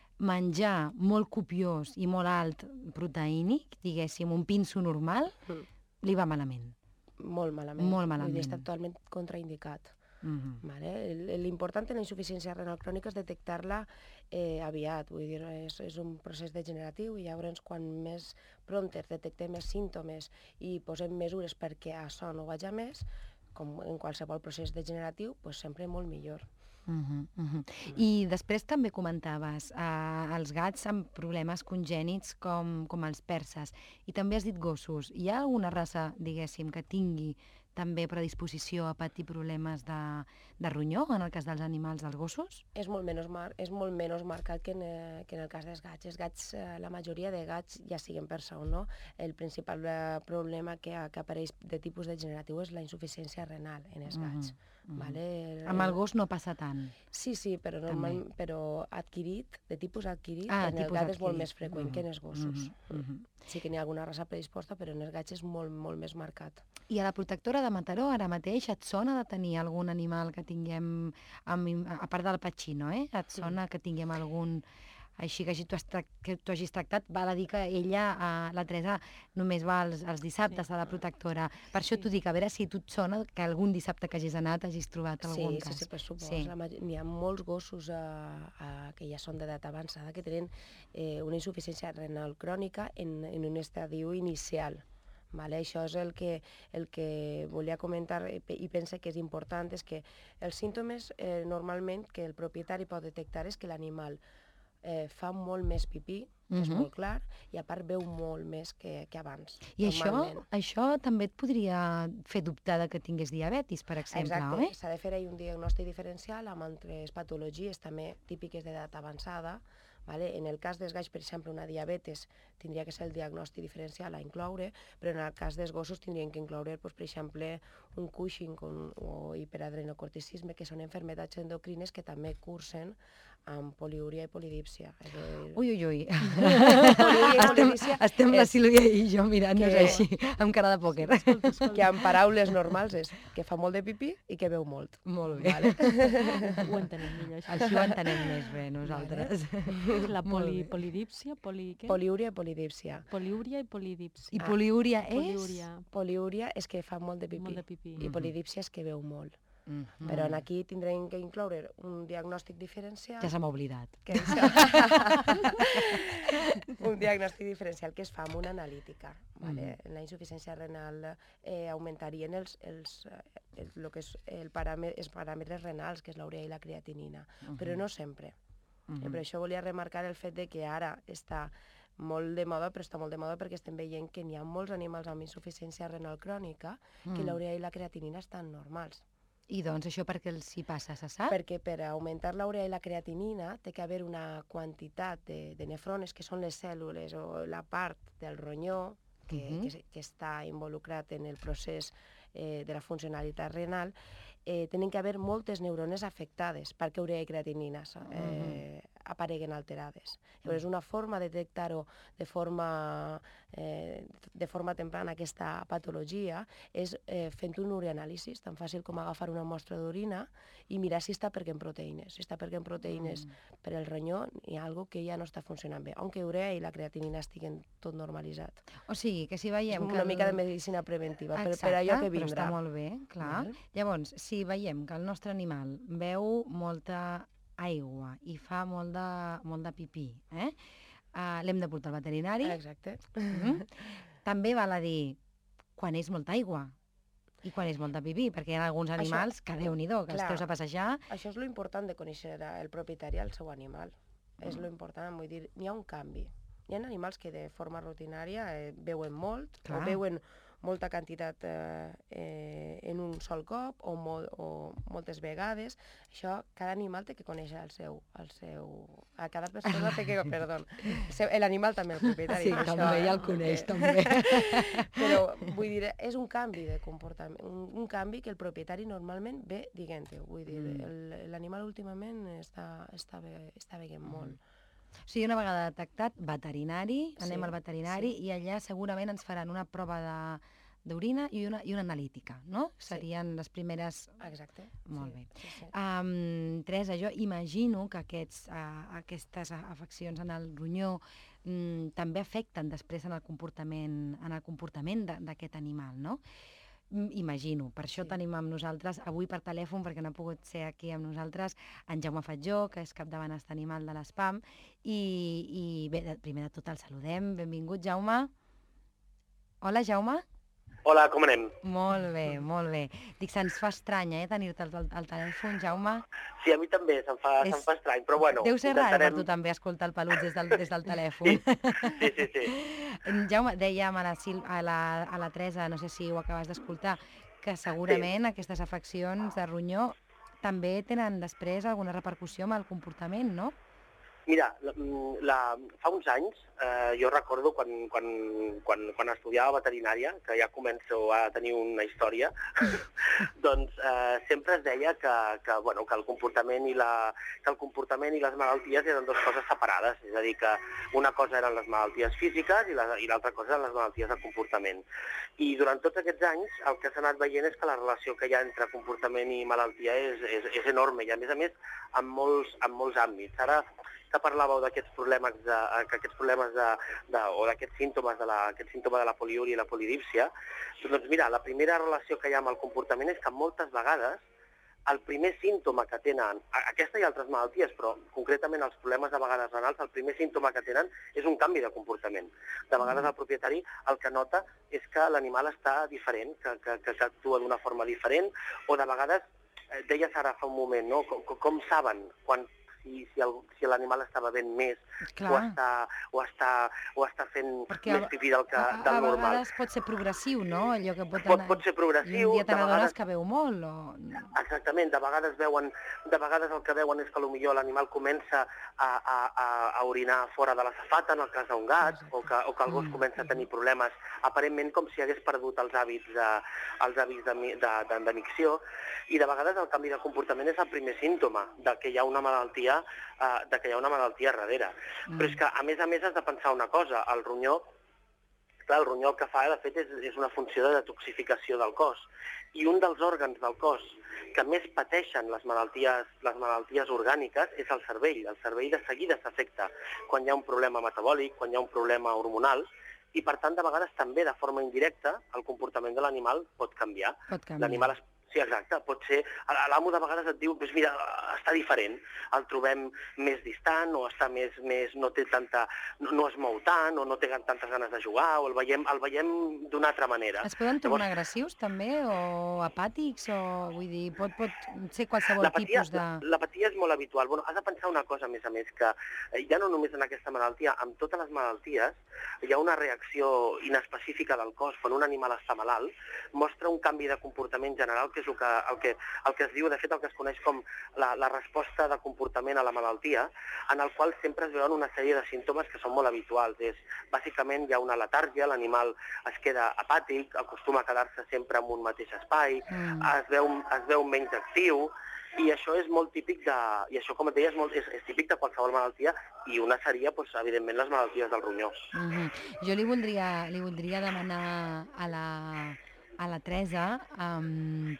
menjar molt copiós i molt alt proteínic, diguéssim, un pinso normal, mm. li va malament. Molt malament. Molt malament. Vull dir, està totalment contraindicat. Mm-hmm. Vale? L'important en la insuficiència renal crònica és detectar-la eh, aviat. Vull dir, és, és un procés degeneratiu i llavors quan més prompte detectem els símptomes i posem mesures perquè això no vagi més, com en qualsevol procés degeneratiu, pues sempre molt millor. Uh -huh, uh -huh. I després també comentaves uh, els gats amb problemes congènits com, com els perses, i també has dit gossos. Hi ha alguna raça, diguéssim, que tingui també predisposició a patir problemes de, de ronyó en el cas dels animals, dels gossos? És molt menys, mar és molt menys marcat que en, eh, que en el cas dels gats. Els gats, eh, la majoria de gats, ja siguin persa o no, el principal eh, problema que, que apareix de tipus degeneratiu és la insuficiència renal en els gats. Uh -huh. Uh -huh. Vale? El, amb el gos no passa tant. Sí, sí, però, normal, però adquirit, de tipus adquirit, ah, en el gat adquirit. És molt més freqüent uh -huh. que en els gossos. Uh -huh. Uh -huh. Sí que n'hi ha alguna raça predisposta, però en els gats és molt, molt més marcat. I a la protectora de Mataró ara mateix et sona de tenir algun animal que tinguem, amb, a part del Pacino, eh? Et sona sí. que tinguem algun... Així que, tu has que tu hagis tractat, val a dir que ella, uh, la Teresa, només va els, els dissabtes sí. a la protectora. Per sí. això t'ho dic, a veure si tu et sona que algun dissabte que hagis anat hagis trobat algun sí, cas. Sí, sí, per supost. Sí. N'hi ha molts gossos uh, uh, que ja són d'edat avançada que tenen eh, una insuficiència renal crònica en, en un estadi inicial. Vale? Això és el que, el que volia comentar i penso que és important, és que els símptomes eh, normalment que el propietari pot detectar és que l'animal Eh, fa molt més pipí, que és Mhm. molt clar, i a part veu molt més que, que abans. I això, normalment. això també et podria fer dubtar de que tingués diabetis, per exemple, Exacte, oi? s'ha de fer ahir un diagnòstic diferencial amb altres patologies també típiques d'edat avançada. Vale? En el cas dels gats, per exemple, una diabetes tindria que ser el diagnòstic diferencial a incloure, però en el cas dels gossos tindrien que incloure, doncs, per exemple, un Cushing o, o hiperadrenocorticisme, que són enfermedats endocrines que també cursen amb poliúria i polidípsia. És a dir, Ui, ui, ui. poliúria i Estem, polidípsia estem la és Sílvia i jo mirant-nos que- així, amb cara de pòquer. Escolta, escolta. que en paraules normals és que fa molt de pipí i que veu molt. Molt bé. Vale? Ho entenem millor, això. Així ho entenem més bé nosaltres. La Molt poli, bé. polidípsia, poli, què? Poliúria i polidípsia. Poliúria i polidípsia. I poliúria és? Poliúria, Poliúria és que fa molt de pipí. molt de pipí. I polidípsia és que veu molt. Mhm. Però en aquí tindrem que incloure un diagnòstic diferencial. Ja se m'ha oblidat. Que és... un diagnòstic diferencial que es fa amb una analítica. Vale? En la insuficiència renal eh, augmentarien els, els, eh, el, lo que és el paràmetre, els paràmetres renals, que és l'urea i la creatinina, però no sempre. I per això volia remarcar el fet de que ara està molt de moda, però està molt de moda perquè estem veient que n'hi ha molts animals amb insuficiència renal crònica que l'urea i la creatinina estan normals. I doncs això per què els hi passa, se sap? Perquè per augmentar l'urea i la creatinina té que haver una quantitat de, de nefrones, que són les cèl·lules o la part del ronyó que, Mhm. que, que està involucrat en el procés eh, de la funcionalitat renal, eh, tenen que haver moltes neurones afectades perquè urea i creatinina eh, apareguen alterades. Llavors, una forma de detectar-ho de forma, eh, de forma temprana aquesta patologia és eh, fent un ureanàlisi, tan fàcil com agafar una mostra d'orina i mirar si està perdent proteïnes. Si està perdent proteïnes mm. per el ronyó, hi ha alguna que ja no està funcionant bé, aunque urea i la creatinina estiguen tot normalitzat. O sigui, que si És veiem que... una el- mica de medicina preventiva, per, Exacte, per allò que però està vindrà. molt bé, clar. Val. Llavors, si veiem que el nostre animal veu molta aigua i fa molt de, molt de pipí, eh? Uh, l'hem de portar al veterinari. Exacte. Mm? També val a dir quan és molta aigua i quan és molt de pipí, perquè hi ha alguns Això- animals que déu-n'hi-do, que els clar. teus a passejar... Això és lo important de conèixer el propietari al seu animal. És lo important, vull dir, n'hi ha un canvi. Hi ha animals que de forma rutinària eh, veuen molt, Clar. o veuen molta quantitat eh, eh, en un sol cop, o, mol, o moltes vegades. Això, cada animal té que conèixer el seu... El seu a cada persona té que... Perdó. L'animal també, el propietari. Sí, això, també, ja el eh, coneix, eh, també. Però, vull dir, és un canvi de comportament, un, un canvi que el propietari normalment ve dient-ho. Vull dir, mm. l'animal últimament està, està, ve, està veient mm. molt. O sigui, una vegada detectat, veterinari, anem Sí, al veterinari sí. i allà segurament ens faran una prova de d'orina i una, i una analítica, no? Sí. Serien les primeres... Exacte. Molt sí, bé. Sí, sí. Um, Teresa, jo imagino que aquests, uh, aquestes afeccions en el ronyó um, també afecten després en el comportament, en el comportament de- d'aquest animal, no? Mm, Imagino, per això Sí. tenim amb nosaltres, avui per telèfon, perquè no ha pogut ser aquí amb nosaltres, en Jaume Fatjó, que és cap de benestar animal de l'ESPAM, i, i bé, de, primer de tot el saludem. Benvingut, Jaume. Hola, Jaume. Hola, com anem? Molt bé, molt bé. Dic, se'ns fa estrany, eh, tenir-te al, al telèfon, Jaume. Sí, a mi també, se'm fa, És- se'm fa estrany, però bueno... Deu ser raro per intentarem- tu també escoltar el pelut des del, des del telèfon. Sí, sí, sí. Jaume, dèiem a la, Sil a, la, a la Teresa, no sé si ho acabes d'escoltar, que segurament sí. aquestes afeccions de ronyó també tenen després alguna repercussió amb el comportament, no? Mira, la, la, fa uns anys, eh, jo recordo quan, quan, quan, quan estudiava veterinària, que ja començo a tenir una història, doncs eh, sempre es deia que, que, bueno, que, el comportament i la, que el comportament i les malalties eren dues coses separades, és a dir, que una cosa eren les malalties físiques i la- i l'altra cosa eren les malalties de comportament. I durant tots aquests anys el que s'ha anat veient és que la relació que hi ha entre comportament i malaltia és, és, és enorme i a més a més en molts, en molts àmbits. Ara que parlàveu d'aquests problemes, de, que aquests problemes de, de, o d'aquests símptomes de la, aquest símptoma de la poliúria i la polidípsia, doncs mira, la primera relació que hi ha amb el comportament és que moltes vegades el primer símptoma que tenen, a- aquesta i altres malalties, però concretament els problemes de vegades renals, el primer símptoma que tenen és un canvi de comportament. De vegades el propietari el que nota és que l'animal està diferent, que, que, que, que actua d'una forma diferent, o de vegades, eh, deies ara fa un moment, no? com, com saben quan si, si, el, si l'animal està bevent més Clar. o està, o està, o està fent Perquè més pipí del, que, a, a, del a normal. vegades pot ser progressiu, no? Allò que pot, Pot, anar... pot ser progressiu. Un dia te de n'adones vegades- que beu molt, o... Exactament, de vegades veuen, de vegades el que veuen és que potser l'animal comença a, a, a, a orinar fora de la safata, en el cas d'un gat, o que, o que el gos Mm. comença a tenir problemes, aparentment com si hagués perdut els hàbits de, els hàbits de, mi- de, de, de micció, i de vegades el canvi de comportament és el primer símptoma de que hi ha una malaltia, eh, de que hi ha una malaltia darrere. Mm. Però és que, a més a més, has de pensar una cosa, el ronyó, clar, el ronyó el que fa, de fet, és, és una funció de detoxificació del cos. I un dels òrgans del cos que més pateixen les malalties, les malalties orgàniques és el cervell. El cervell de seguida s'afecta quan hi ha un problema metabòlic, quan hi ha un problema hormonal, i per tant, de vegades també de forma indirecta, el comportament de l'animal pot canviar. Pot canviar. L'animal es Sí, exacte, pot ser... L'amo de vegades et diu, pues mira, està diferent, el trobem més distant, o està més, més no té tanta... No, no es mou tant, o no té tantes ganes de jugar, o el veiem, el veiem d'una altra manera. Es poden tornar Llavors... agressius, també, o apàtics, o vull dir, pot, pot ser qualsevol L'apatia, tipus de... L'apatia és molt habitual. Bueno, has de pensar una cosa, a més a més, que ja no només en aquesta malaltia, amb totes les malalties, hi ha una reacció inespecífica del cos quan un animal està malalt, mostra un canvi de comportament general que és el que, el que, el que es diu, de fet, el que es coneix com la, la resposta de comportament a la malaltia, en el qual sempre es veuen una sèrie de símptomes que són molt habituals. És, bàsicament, hi ha una letàrgia, l'animal es queda apàtic, acostuma a quedar-se sempre en un mateix espai, mm. es, veu, es veu menys actiu, i això és molt típic de, i això, com et deia, és, molt, és, és típic de qualsevol malaltia, i una seria, doncs, evidentment, les malalties del ronyó. Mm-hmm. Jo li voldria, li voldria demanar a la, a la Teresa, um,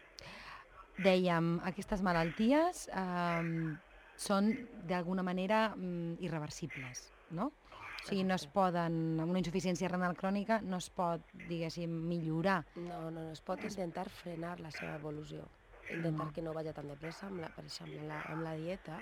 dèiem, aquestes malalties um, són, d'alguna manera, um, irreversibles, no? O sigui, no es poden, amb una insuficiència renal crònica, no es pot, diguéssim, millorar. No, no, no, es pot intentar frenar la seva evolució. Intentar que no vagi tan de pressa, amb la, per exemple, la, amb la dieta,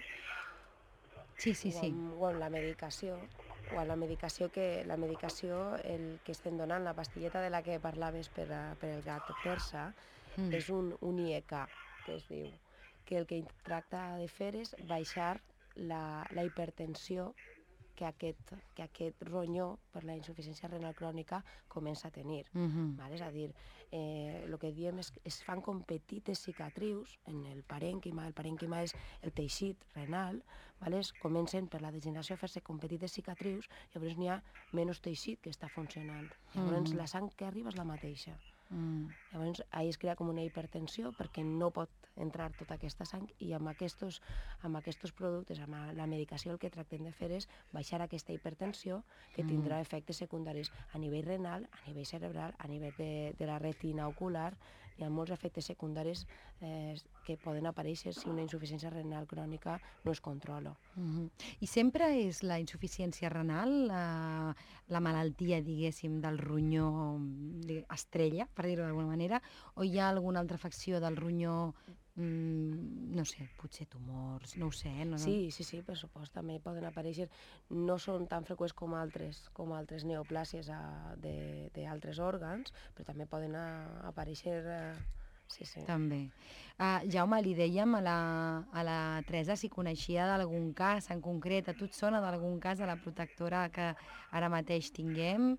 sí, sí, sí. O, amb, o amb la medicació, o amb la medicació que la medicació el que estem donant, la pastilleta de la que parlaves per, a, per el gat persa, mm. és un, un I E K, que es diu, que el que tracta de fer és baixar la, la hipertensió que aquest, que aquest ronyó, per la insuficiència renal crònica, comença a tenir. Mm-hmm. Vale? És a dir, eh, el que diem és que es fan com petites cicatrius en el parènquima, el parènquima és el teixit renal, vale? Es comencen per la degeneració a fer-se com petites cicatrius, llavors n'hi ha menys teixit que està funcionant. Llavors mm-hmm. la sang que arriba és la mateixa. Mm. Llavors, ahí es crea com una hipertensió perquè no pot entrar tota aquesta sang i amb aquests, amb aquests productes, amb la medicació, el que tractem de fer és baixar aquesta hipertensió que tindrà efectes secundaris a nivell renal, a nivell cerebral, a nivell de, de la retina ocular. Hi ha molts efectes secundaris eh, que poden aparèixer si una insuficiència renal crònica no es controla. Mm-hmm. I sempre és la insuficiència renal la, la malaltia, diguéssim, del ronyó estrella, per dir-ho d'alguna manera, o hi ha alguna altra afecció del ronyó, mm, no sé, potser tumors, no ho sé. No, no. Sí, sí, sí, per supost, també poden aparèixer, no són tan freqüents com altres, com altres neoplàsies d'altres òrgans, però també poden a, aparèixer... A, sí, sí. També. Uh, Jaume, li dèiem a la, a la Teresa si coneixia d'algun cas en concret, a tu et sona d'algun cas de la protectora que ara mateix tinguem?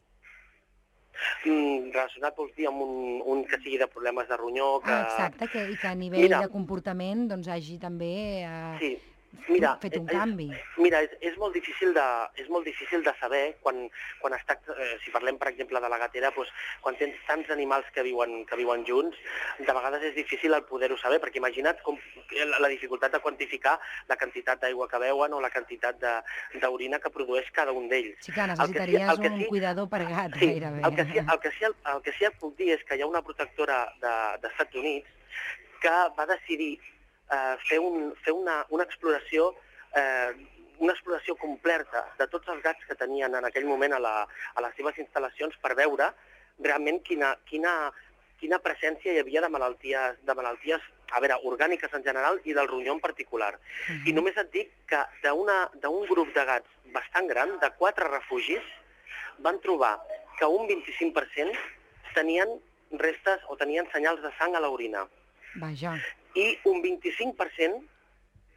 Mm, relacionat, vols dir, amb un, un que sigui de problemes de ronyó... Que... Ah, exacte, que, i que a nivell Mira, de comportament doncs, hagi també... Uh... Sí. Mira, fet un és, canvi. Mira, és, és, molt difícil de, és molt difícil de saber quan, quan està, eh, si parlem, per exemple, de la gatera, doncs, quan tens tants animals que viuen, que viuen junts, de vegades és difícil el poder-ho saber, perquè imagina't com, la, la dificultat de quantificar la quantitat d'aigua que beuen o la quantitat d'orina que produeix cada un d'ells. Sí, clar, necessitaries sí, un sí, cuidador per gat, sí, gairebé. El que sí, el que sí, el, el que sí et puc dir és que hi ha una protectora dels de, Estats Units que va decidir Uh, fer, un, fer una, una exploració uh, una exploració completa de tots els gats que tenien en aquell moment a, la, a les seves instal·lacions per veure realment quina, quina, quina presència hi havia de malalties, de malalties a veure, orgàniques en general i del ronyó en particular. Uh-huh. I només et dic que d'un grup de gats bastant gran, de quatre refugis, van trobar que un vint-i-cinc per cent tenien restes o tenien senyals de sang a l'orina. Vaja. I un vint-i-cinc per cent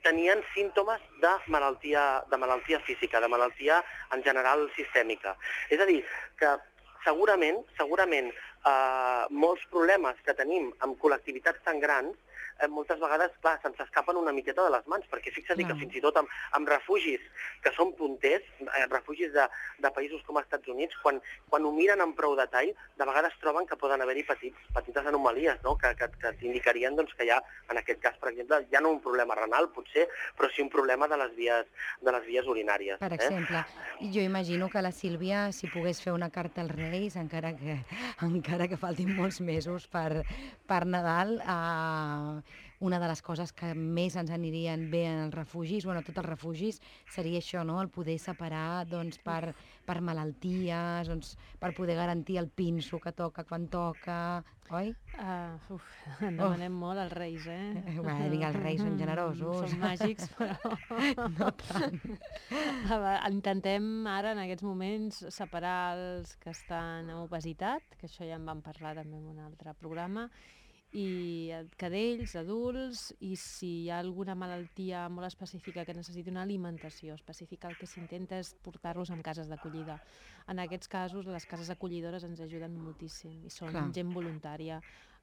tenien símptomes de malaltia, de malaltia física, de malaltia en general sistèmica. És a dir, que segurament, segurament eh, molts problemes que tenim amb col·lectivitats tan grans eh, moltes vegades, clar, se'ns escapen una miqueta de les mans, perquè fixa't que fins i tot amb, amb refugis que són punters, eh, refugis de, de països com els Estats Units, quan, quan ho miren amb prou detall, de vegades troben que poden haver-hi petits, petites anomalies, no? que, que, que t'indicarien doncs, que hi ha, en aquest cas, per exemple, ja no un problema renal, potser, però sí un problema de les vies, de les vies urinàries. Per exemple, eh? jo imagino que la Sílvia, si pogués fer una carta als Reis, encara que, encara que faltin molts mesos per, per Nadal, eh, una de les coses que més ens anirien bé en els refugis, bueno, tots els refugis, seria això, no?, el poder separar doncs, per, per malalties, doncs, per poder garantir el pinso que toca quan toca, oi? Uh, uf, en demanem uf. molt als Reis, eh? Bueno, vinga, els Reis són generosos. Són màgics, però... no tant. Intentem ara, en aquests moments, separar els que estan amb obesitat, que això ja en vam parlar també en un altre programa, i cadells, adults, i si hi ha alguna malaltia molt específica que necessiti una alimentació específica, el que s'intenta és portar-los en cases d'acollida. En aquests casos, les cases acollidores ens ajuden moltíssim i són Clar. gent voluntària.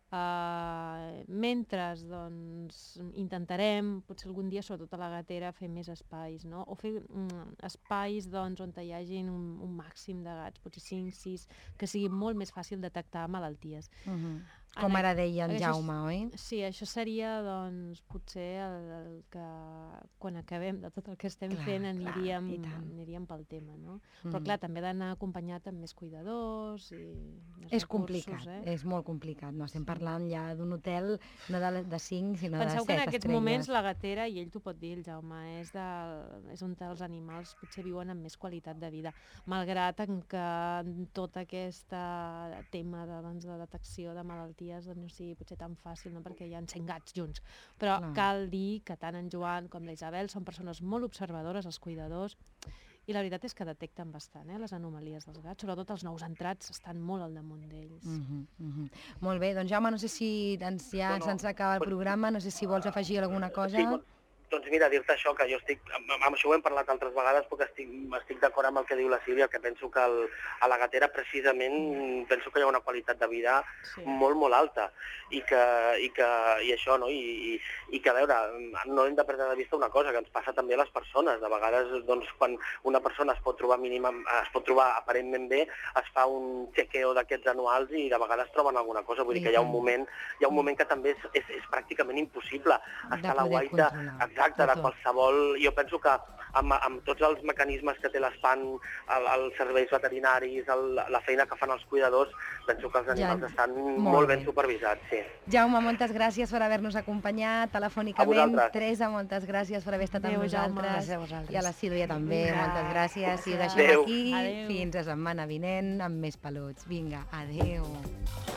Uh, mentre doncs, intentarem, potser algun dia, sobretot a la Gatera, fer més espais, no? O fer um, espais doncs, on hi hagi un, un màxim de gats, potser cinc, sis, que sigui molt més fàcil detectar malalties. Uh-huh. Com ara deia en Jaume, oi? Sí, això seria, doncs, potser el, el que, quan acabem de tot el que estem clar, fent, aniríem, clar, aniríem pel tema, no? Mm. Però, clar, també ha d'anar acompanyat amb més cuidadors i més És recursos, complicat, eh? és molt complicat. No estem parlant ja d'un hotel no de, de cinc, sinó Penseu de set estrelles. Penseu que en aquests estrelles. moments la Gatera, i ell t'ho pot dir, el Jaume, és, de, és un dels animals potser viuen amb més qualitat de vida, malgrat en que tot aquest tema de, doncs, de detecció de malalties doncs no sigui potser tan fàcil, no? Perquè hi ha cent gats junts. Però Clar. cal dir que tant en Joan com la Isabel són persones molt observadores, els cuidadors, i la veritat és que detecten bastant eh, les anomalies dels gats, sobretot els nous entrats estan molt al damunt d'ells. Uh -huh, uh -huh. Molt bé, doncs Jaume, no sé si ens, ja no, no. se'ns acaba el programa, no sé si vols afegir alguna cosa. Sí, doncs mira, dir-te això, que jo estic, amb, amb això ho hem parlat altres vegades, perquè estic, estic d'acord amb el que diu la Sílvia, que penso que el, a la Gatera precisament penso que hi ha una qualitat de vida sí. molt, molt alta, i que, i que i això, no? I, i, i que, a veure, no hem de perdre de vista una cosa, que ens passa també a les persones. De vegades, doncs, quan una persona es pot trobar mínim, es pot trobar aparentment bé, es fa un chequeo d'aquests anuals i de vegades troben alguna cosa. Vull dir que hi ha un moment, hi ha un moment que també és, és, és pràcticament impossible estar a la guaita. Exacte, de qualsevol... Jo penso que amb, amb tots els mecanismes que té l'Espan, el, els serveis veterinaris, el, la feina que fan els cuidadors, penso que els animals ja, estan molt, molt ben supervisats, sí. Jaume, moltes gràcies per haver-nos acompanyat telefònicament. Teresa, moltes gràcies per haver estat Adeu, amb nosaltres. Jaume, I a la Sílvia també, Vinga. moltes gràcies. I ho deixem Adeu. aquí. Adeu. Fins la setmana vinent amb més peluts. Vinga, adeu.